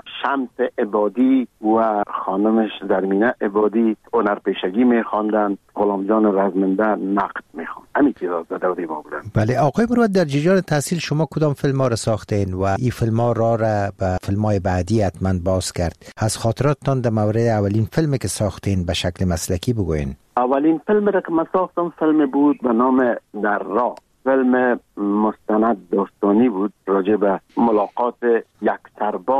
شمس عبادی و خانمش درمینه عبادی هنرپیشگی میخواندن، غلام جان رزمنده نقد میخواند. همین چیزا در دوره ما بودن.
بله آقای مروت، در جریان تحصیل شما کدام فیلم ها را ساختین و این فیلم ها را به فیلم های بعدی حتما باز کرد؟ از خاطراتتان در مورد اولین فیلمی که ساختین به شکل مسلکی بگوین.
اولین فیلم را که من ساختم فیلم بود به نام در راه. فیلم مستند داستانی بود راجع به ملاقات یک سرباز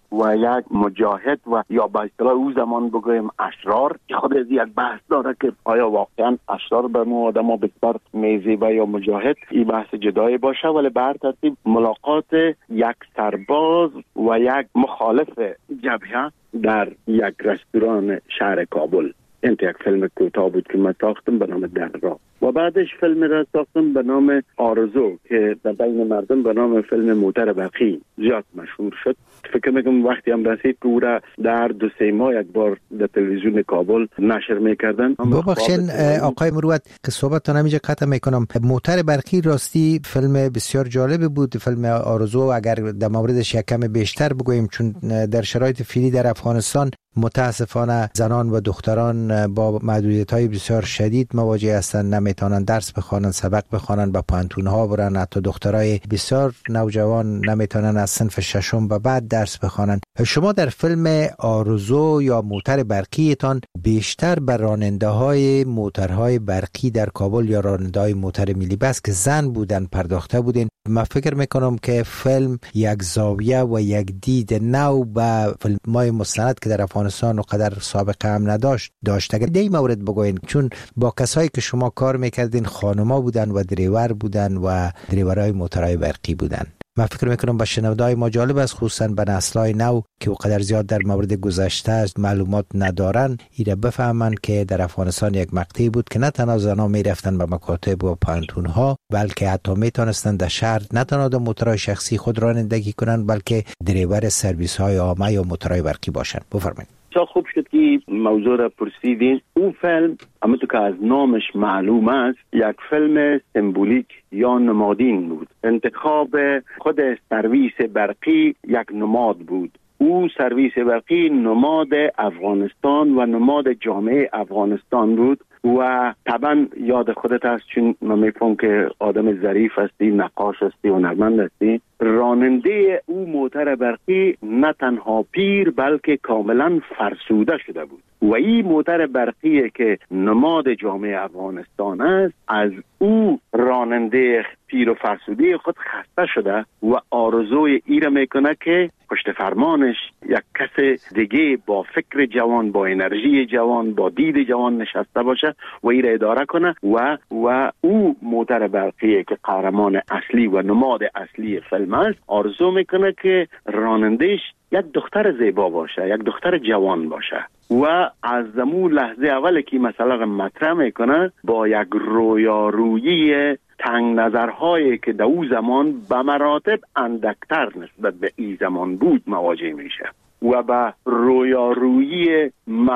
و یک مجاهد و یا به اصطلاح او زمان بگویم اشرار که خود از یک بحث داره که آیا واقعا اشرار به ما آدم ها بسیار میزیبه یا مجاهد، این بحث جدایی باشه. ولی به هر ترتیب ملاقات یک سرباز و یک مخالف جبهه در یک رستوران شهر کابل، این یک فیلم کوتاه بود که من ساختم به نام در راه و بعدش فیلم را ساختم به نام آرزو که در بین مردم به نام فیلم موتر برقی زیاد مشهور شد. فکر میکنم وقتی هم رسید که او را در 2-3 ماه یک بار در تلویزیون کابل نشر میکردن.
ببخشین آقای مروت که صحبتتون همینجا قطع میکنم. موتر برقی راستی فیلم بسیار جالب بود. فیلم آرزو اگر در موردش یک کم بیشتر بگوییم، چون در شرایط فعلی در افغانستان متاسفانه زنان و دختران با محدودیت‌های بسیار شدید مواجه هستند، نمیتونن درس بخوانن، سبق بخوانن، با پانتون‌ها برن. حتی دخترای بسیار نوجوان نمیتونن از صنف 6 به بعد درس بخوانن. شما در فیلم آرزو یا موتر برقیتان بیشتر بر راننده‌های موترهای برقی در کابل یا راننده‌های موتر ملی بس که زن بودن پرداخته بودین. من فکر میکنم که فیلم یک زاویه و یک دید نو به فیلم‌های مستند که در افغانستان و قدر سابقه هم داشت. اگر در این مورد بگوین، چون با کسایی که شما کار میکردین خانوما بودن و دریور بودن و دریورای موترهای برقی بودن. من فکر میکنم با شنونده‌های ما جالب است، خصوصا به نسل‌های نو که قدر زیاد در مورد گذشته معلومات ندارن، ایره بفهمن که در افغانستان یک مقطعی بود که نه تنها زنان میرفتن به مکاتب و پانتون‌ها، بلکه حتی میتونستن در شهر نه تنها در موترهای شخصی خود رانندگی کنن، بلکه دریور سرویس‌های عامه یا موترهای برقی باشن. بفرمایید.
خوب شد که موضوع را پرسیدین. اون فیلم همونطور که از نامش معلوم است یک فیلم سمبولیک یا نمادین بود. انتخاب خود سرویس برقی یک نماد بود. او سرویس برقی نماد افغانستان و نماد جامعه افغانستان بود و طبعا یاد خودت هست، چون من میفهم که آدم ظریف هستی، نقاش هستی و هنرمند هستی. راننده او موتر برقی نه تنها پیر بلکه کاملا فرسوده شده بود و این موتر برقی که نماد جامعه افغانستان است، از او راننده پیر و فرسوده خود خسته شده و آرزوی ای را میکنه که پشت فرمانش یک کس دیگه با فکر جوان، با انرژی جوان، با دید جوان نشسته باشه و ای را اداره کنه و او موتر برقی که قهرمان اصلی و نماد اصلی فیلم است، آرزو میکنه که رانندهش یک دختر زیبا باشه، یک دختر جوان باشه و از زمون لحظه اول که مثلا مطرح میکنه با یک رویارویی تنگ نظرهایی که در او زمان به مراتب اندکتر نسبت به این زمان بود مواجه میشه و به رویارویی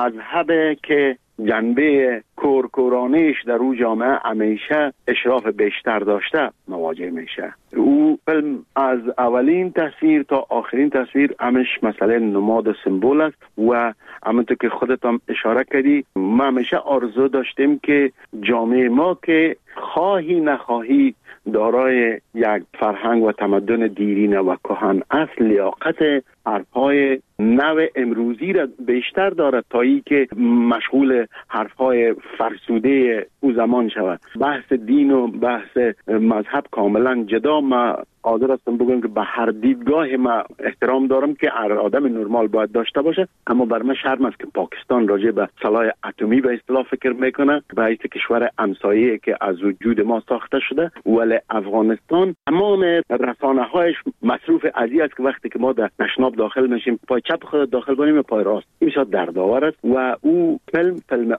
مذهب که جنبه کورکورانیش در او جامعه همیشه اشراف بیشتر داشته مواجه میشه. او فیلم از اولین تصویر تا آخرین تصویر همش مسئله نماد و سمبول است و همونطور که خودت هم اشاره کردی، ما همیشه آرزو داشتیم که جامعه ما که خواهی نخواهی دارای یک فرهنگ و تمدن دیرینه و کهن اصل، لیاقت حرفهای نو امروزی را بیشتر دارد تا ای که مشغول حرفهای فرسوده او زمان شود. بحث دین و بحث مذهب کاملا جدا. ما حاضر هستم بگم که به هر دیدگاه ما احترام دارم که هر آدم نرمال باید داشته باشه، اما بر من شرم است که پاکستان راجع به سلاح اتمی به اصطلاح فکر میکنه، به حیث کشور همسایه‌ای که از وجود ما ساخته شده، ولی افغانستان تمام رسانه‌هایش مصروف ازی است که وقتی که ما در تشناب داخل میشیم پای چپ خود داخل کنیم پای راست، این بسیار دردآور است و او فیلم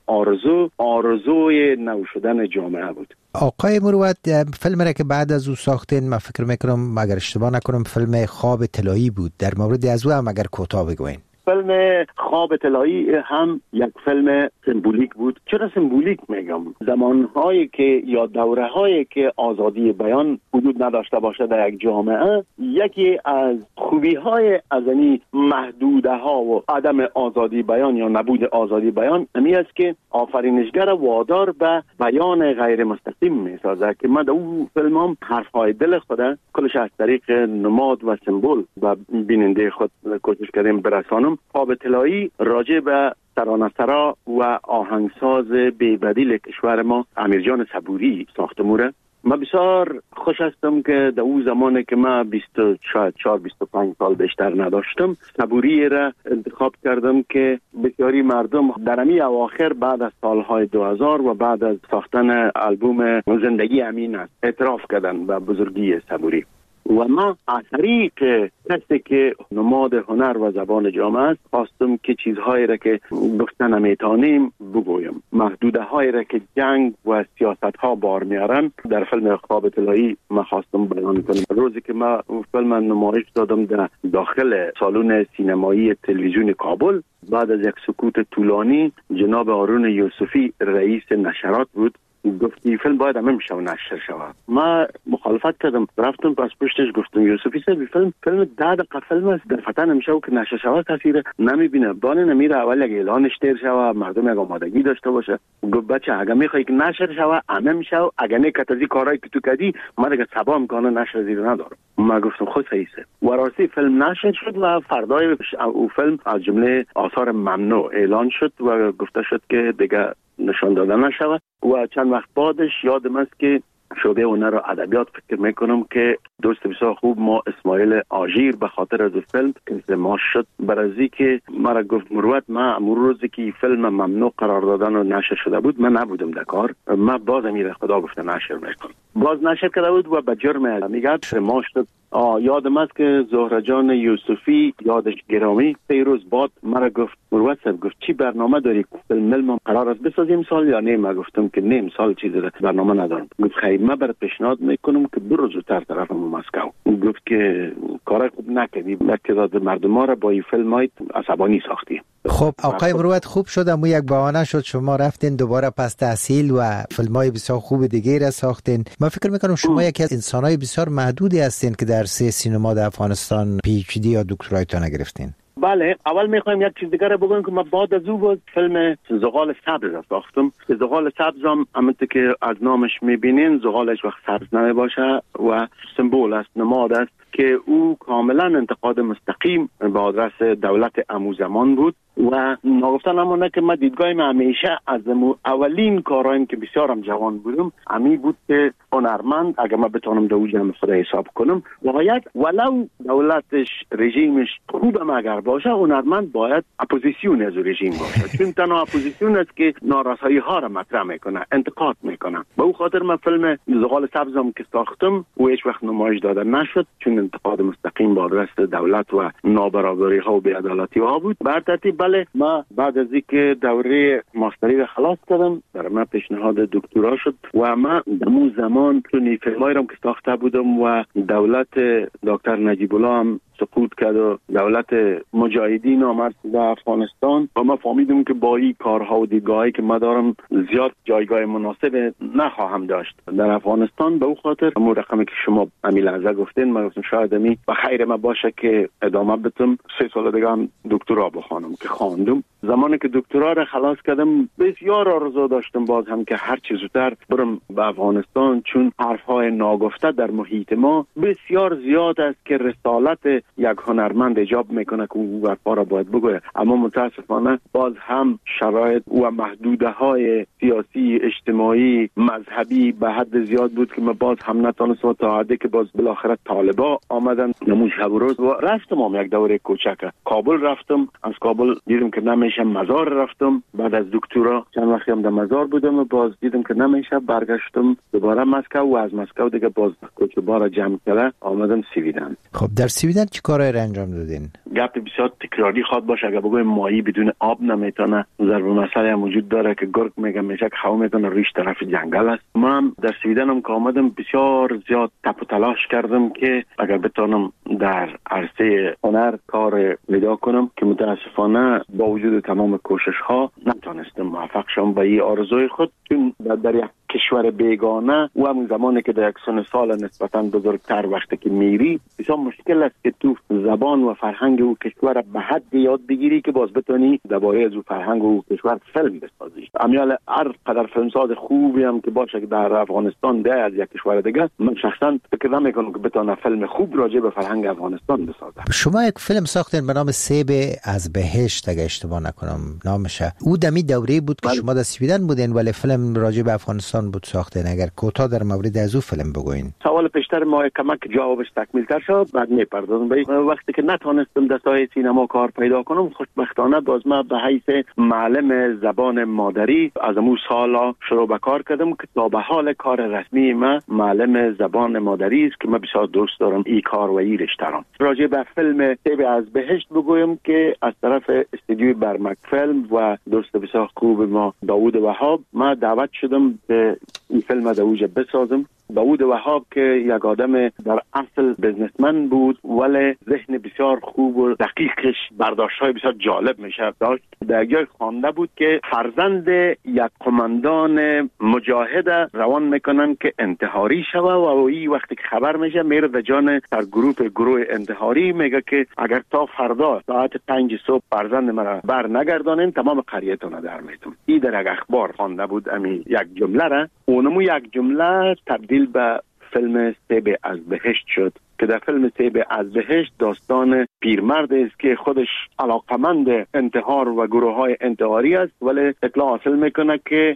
آرزوی نو شدن جامعه بود.
آقای مروت، فیلم را که بعد از او ساختین، من فکر میکنم اگر اشتباه نکنم فیلم خواب طلایی بود، در مورد از او هم اگر کوتاه بگوین.
فیلم خواب طلایی هم یک فیلم سمبولیک بود. چرا سمبولیک میگم؟ زمانهایی که یا دورهایی که آزادی بیان وجود نداشته باشه در یک جامعه، یکی از خوبی‌های از این محدوده ها و عدم آزادی بیان یا نبود آزادی بیان همی است که آفرینشگر وادار به بیان غیر مستقیم میسازه که من در اون فیلم هم حرفهای دل خود کلش از طریق نماد و سمبول و بیننده خود کوشش کردیم برسانم. خواب طلایی راجع به ترانه‌سرا و آهنگساز بی‌بدیل کشور ما امیرجان صبوری ساختموره من بسیار خوش هستم که در اون زمانی که من 24-25 سال بیشتر نداشتم، صبوری را انتخاب کردم که بسیاری مردم در امی اواخر بعد از سالهای 2000 و بعد از ساختن آلبوم زندگی امین است اعتراف کردن به بزرگی صبوری. و من از طریق کسی که نماد هنر و زبان جامعه است خواستم که چیزهایی را که گفتن نمیتونیم بگویم، محدوده هایی را که جنگ و سیاست ها بار میارن در فیلم خواب طلایی من خواستم بیان کنم. روزی که من فیلم نمایش دادم در داخل سالن سینمایی تلویزیون کابل، بعد از یک سکوت طولانی جناب هارون یوسفی رئیس نشرات بود، گفتی فیلم باید همه میشه و نشر شود. ما مخالفت کردم، رفتم پس پشتش گفتم یوسفی صاحب فیلم 10 دقیقه فیلم است، در فتن نمیشه و که نشر شود کسی نمیبینه، بانه نمیره اول یک اعلانش تیر شود، مردم یک آمادگی داشته باشه. گفت بچه اگه میخوای که نشر شود همه میشه و اگه نکتازی کارهایی که تو کردی من دیگه صبا میکنه نشر زیر ندارم. ما گفتم خود صحیحه و راستی فیلم نشر شد و فردای او فیلم از جمله آثار ممنوع اعلان شد و گفته شد که دیگه نشان داده نشود. و چند وقت بعدش یادم است که شعبه هنر و ادبیات فکر میکنم که دوست بسیار خوب ما اسماعیل آژیر به خاطر از فیلم که ما شد برازی که مرا گفت مروت ما امور روزی که فیلم ممنوع قرار دادن و نشر شده بود من نبودم در کار، من باز امیر خدا گفته نشر میکنم، باز نشر کرده بود و به جرم میگه ما شد. یادم است که زهره جان یوسفی یادش گرامی 3 روز بعد مرا گفت مروت صاحب گفت چی برنامه داری فیلم قرار است بسازیم سال یا نه؟ من گفتم که نه امسال چیزی برنامه ندارم. گفت خیر من برات پیشنهاد میکنم که برو زودتر طرف مسکو. گفت که کار خوب نکردی، تعداد مردم را با این فیلم عصبانی ساختی.
خب آقای مروت خوب شد اما یک بهانه شد شما رفتین دوباره پس تحصیل و فیلم‌های بسیار خوب دیگه را ساختین. من فکر میکنم شما یکی از انسان‌های بسیار محدودی هستین که در سینما در افغانستان PhD یا دکترایتون گرفتین.
بله، اول میخوایم یک چیز دیگه بگم که من بعد از او فیلم زغال سبز ساختم که زغال سبز هم همونطور که از نامش میبینین زغالش وقت سبز نمیباشه و سمبول است، نماد است که او کاملا انتقاد مستقیم به آدرس دولت امو زمان بود و نگفتن همونه که من دیدگاهیم همیشه از اولین کارهایم که بسیارم جوان بودم امی بود که هنرمند اگر من بتونم در اوجم خدا حساب کنم باید ولو دولتش رژیمش خوبم اگر باشه هنرمند باید اپوزیسیون از رژیم باشه چون تنها اپوزیسیون است که نارسایی ها را مطرح میکنه، انتقاد میکنه. به او خاطر من فیلم زغال سبزم که ساختم و هیچ وقت نمایش داده نشد چون انتقاد مستقیم به آدرس دولت و نابرابری ها و بی‌عدالتی ها بود. بر ترتیب بله، ما بعد از اینکه دوره ماستری را خلاص کردم برای من پیشنهاد دکترا شد و من در اون زمان چون فیلمایی را که ساخته بودم و دولت دکتر نجیب الله هم سقوط کرد و دولت مجاهدین آمد در افغانستان و ما فهمیدم که با این کارها و دیدگاهی که ما دارم زیاد جایگاه مناسب نخواهم داشت در افغانستان. به او خاطر همون رقمی که شما امیل لحظه گفتین من گفتم شاید امی و خیر ما باشه که ادامه بدم 3 سال دیگه هم دکترا بخوانم که خواندم. زمانی که دکترا را خلاص کردم بسیار آرزو داشتم باز هم که هر چیز زودتر برم به افغانستان چون حرفهای ناگفته در محیط ما بسیار زیاد است که رسالت یک هنرمند ایجاب میکنه که او حرفا را باید بگوید، اما متاسفانه باز هم شرایط و محدوده های سیاسی اجتماعی مذهبی به حد زیاد بود که من باز هم نتونستم تا حدی که باز بالاخره طالبا آمدن نموش شب روز و رفتم هم یک دوره کوچک کابل رفتم. از کابل دیدم که نمیشه مزار رفتم، بعد از دکترا چند وقتی هم در مزار بودم و باز دیدم که نمیشه برگشتم دوباره مسکو و از مسکو دیگه باز کوچبارا جمع کرده آمدم سویدن.
خب در سویدن چی کارایی را انجام دادین؟
گپ بسیار تکراری خواد باشه اگه بگویم ماهی بدون آب نمیتونه، ضرب مسئله هم وجود داره که گرگ میگه میشه که خو میتونه ریش طرف جنگل است. من در سویدن هم که آمدم بسیار زیاد تپ و تلاش کردم که اگر بتونم در عرصه هنر کار پیدا کنم که متاسفانه با وجود تمام کوشش ها نتونستم موفق شم به این آرزوی خود چون در یک کشور بیگانه و همون زمانی که در یک سن سال نسبتاً بزرگتر وقتی که میری بسیار مشکل است که تو زبان و فرهنگ او کشور به حد یاد بگیری که باز بتونی درباره از او فرهنگ و کشور فیلم بسازی. امیال هر قدر فیلمساز خوبی هم که باشه که در افغانستان ده از یک کشور دیگه من شخصا فکر نمیکنم که بتونه فیلم خوب راجع به فرهنگ افغانستان بسازه.
شما یک فیلم ساختین به نام سیب از بهشت اگه اشتباه نکنم نامشه، او دمی دوره بود که شما در سویدن بودین ولی فیلم راجع به افغانستان تان بود ساختین؟ اگر کوتاه در مورد از او فیلم بگوین.
سوال پیشتر ما کمک جوابش تکمیل تر شد، بعد میپردازم. وقتی که نتونستم در ساحه سینما کار پیدا کنم، خوشبختانه باز ما به حیث معلم زبان مادری از امو سالا شروع به کار کردم که تا به حال کار رسمی ما معلم زبان مادری است که من بسیار دوست دارم این کار و این رشته را. راجع به فیلم سیب از بهشت بگویم که از طرف استودیوی برمک فیلم و دوست بسیار خوب ما داوود وهاب ما دعوت شدم که این فیلم دوجه بسازم. داوود وهاب که یک آدم در اصل بزنسمن بود ولی ذهن بسیار خوب و دقیقش برداشت‌های بسیار جالب میشه داشت. در جای خوانده بود که فرزند یک قماندان مجاهد روان میکنن که انتحاری شوه و این وقتی که خبر میشه میره در جان گروه انتحاری میگه که اگر تا فردا ساعت 5 صبح فرزند مرا بر نگردانین تمام قریتون در میتون. این در یک اخبار خوانده بود امی یک جمله را. اونمو یک جمله تبدیل به فیلم سیب از بهشت شد که در فیلم سیب از بهشت داستان پیرمرد است که خودش علاقمند انتحار و گروه های انتحاری است ولی اطلاع حاصل میکنه که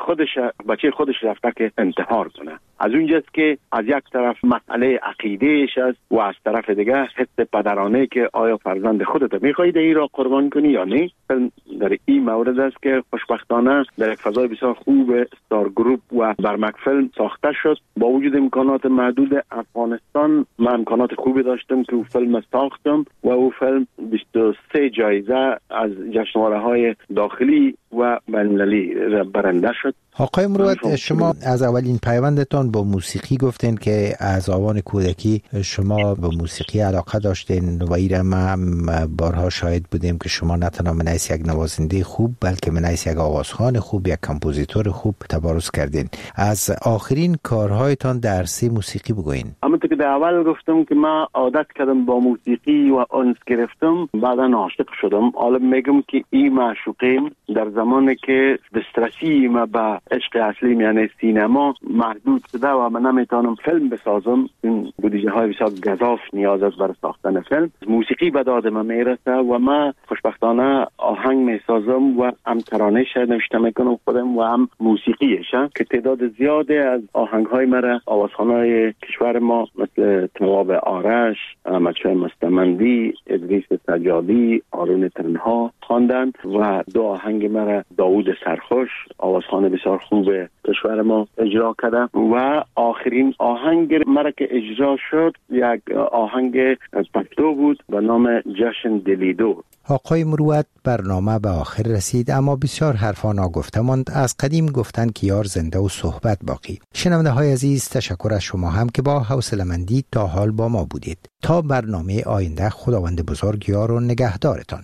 بچه خودش رفته که انتحار کنه. از اونجاست که از یک طرف مسئله عقیدهش است و از طرف دیگه حس پدرانه که آیا فرزند خودت میخواهی این را قربان کنی یا نه. در این مورد است که خوشبختانه در یک فضای بسیار خوب استار گروپ و برمک فیلم ساخته شد. با وجود امکانات محدود افغانستان من امکانات خوبی داشتم که او فیلم ساختم و او فیلم 23 جایزه از جشنواره‌های داخلی و بین‌المللی برنده شد.
آقای مروت، شما از اولین پیوندتان با موسیقی گفتین که از آوان کودکی شما به موسیقی علاقه داشتین و ایره ما بارها شاهد بودیم که شما نه تنها منیس یک نوازنده خوب بلکه منیس یک آوازخوان خوب، یک کمپوزیتور خوب تبارز کردین. از آخرین کارهایتان در عرصه موسیقی بگوین.
همونطور که در اول گفتم که من عادت کردم با موسیقی و انس گرفتم، بعدا عاشق شدم. حالا میگم که این معشوقیم در زمانی که دسترسی ما به عشق اصلی یعنی سینما محدود شده و من نمیتونم فیلم بسازم. این بودجه های بسیار گزاف نیاز است برای ساختن فیلم. موسیقی به داد من میرسه و من خوشبختانه آهنگ میسازم و هم ترانه‌اش نوشته میکنم خودم و هم موسیقیش که تعداد زیاده از آهنگ های مرا آوازخوانای کشور ما مثل تواب آرش، احمدشاه مستمندی، ادریس سجادی، آرون تنها خواندن و دو آهنگ مرا داوود سرخوش آوازخوان بسیار خوب کشور ما اجرا کرده و آخرین آهنگ مرا که اجرا شد یک آهنگ پشتو بود به نام جشن دلیدو.
آقای مروت، برنامه به آخر رسید اما بسیار حرفا ناگفته ماند. از قدیم گفتن که یار زنده و صحبت باقی. شنونده های عزیز، تشکر از شما هم که با حوصله‌مندی تا حال با ما بودید. تا برنامه آینده، خداوند بزرگ یار و نگهدارتان.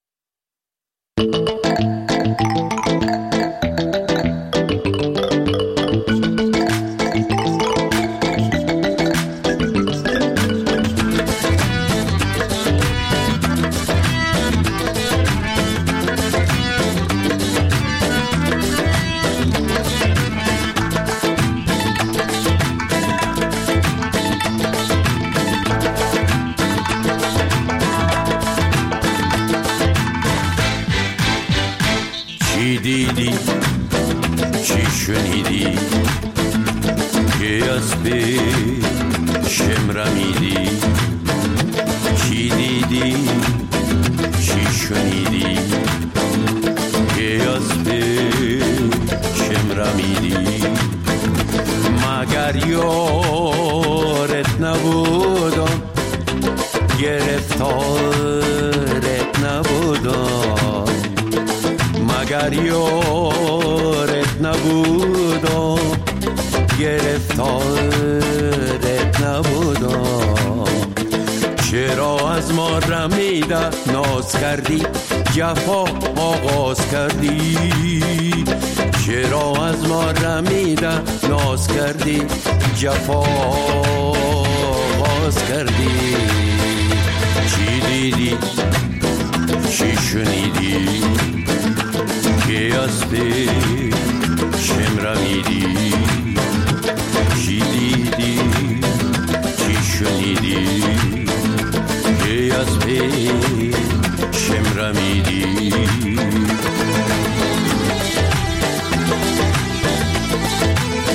دیدی چی شنیدی که از پیشم رمیدی؟ چی دیدی چی شنیدی که از پیشم رمیدی؟ مگر یارت نبودم گرفتارت نبودم؟ مگر یارت نبودم گرفتارت نبودم؟ چرا از ما رمیده ناز کردی جفا آغاز کردی؟ چرا از ما رمیده ناز کردی جفا آغاز کردی؟ چی دیدی چی شنیدی که از پیشم رمیدی؟ چی دیدی چی شنیدی که از پیشم رمیدی؟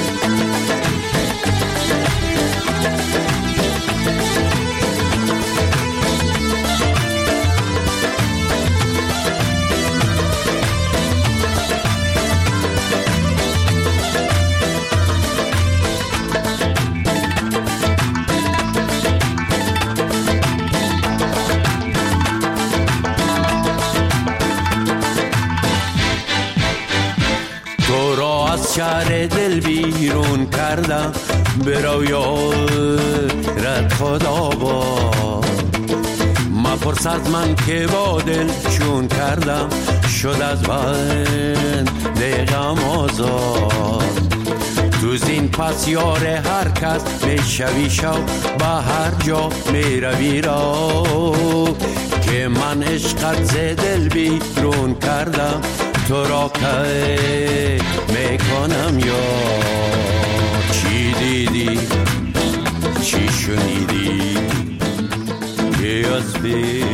از شهر دل بیرون کردم، برو یارت خدا با مپرس از من که با دل چون کردم، شد از بند غم آزاد. تو زین پس یار هر کس میشوی شو، به هر جا میروی را که من عشقت ز دل بیرون کردم، تو را که میکنم یار. چی دیدی چی شنیدی که از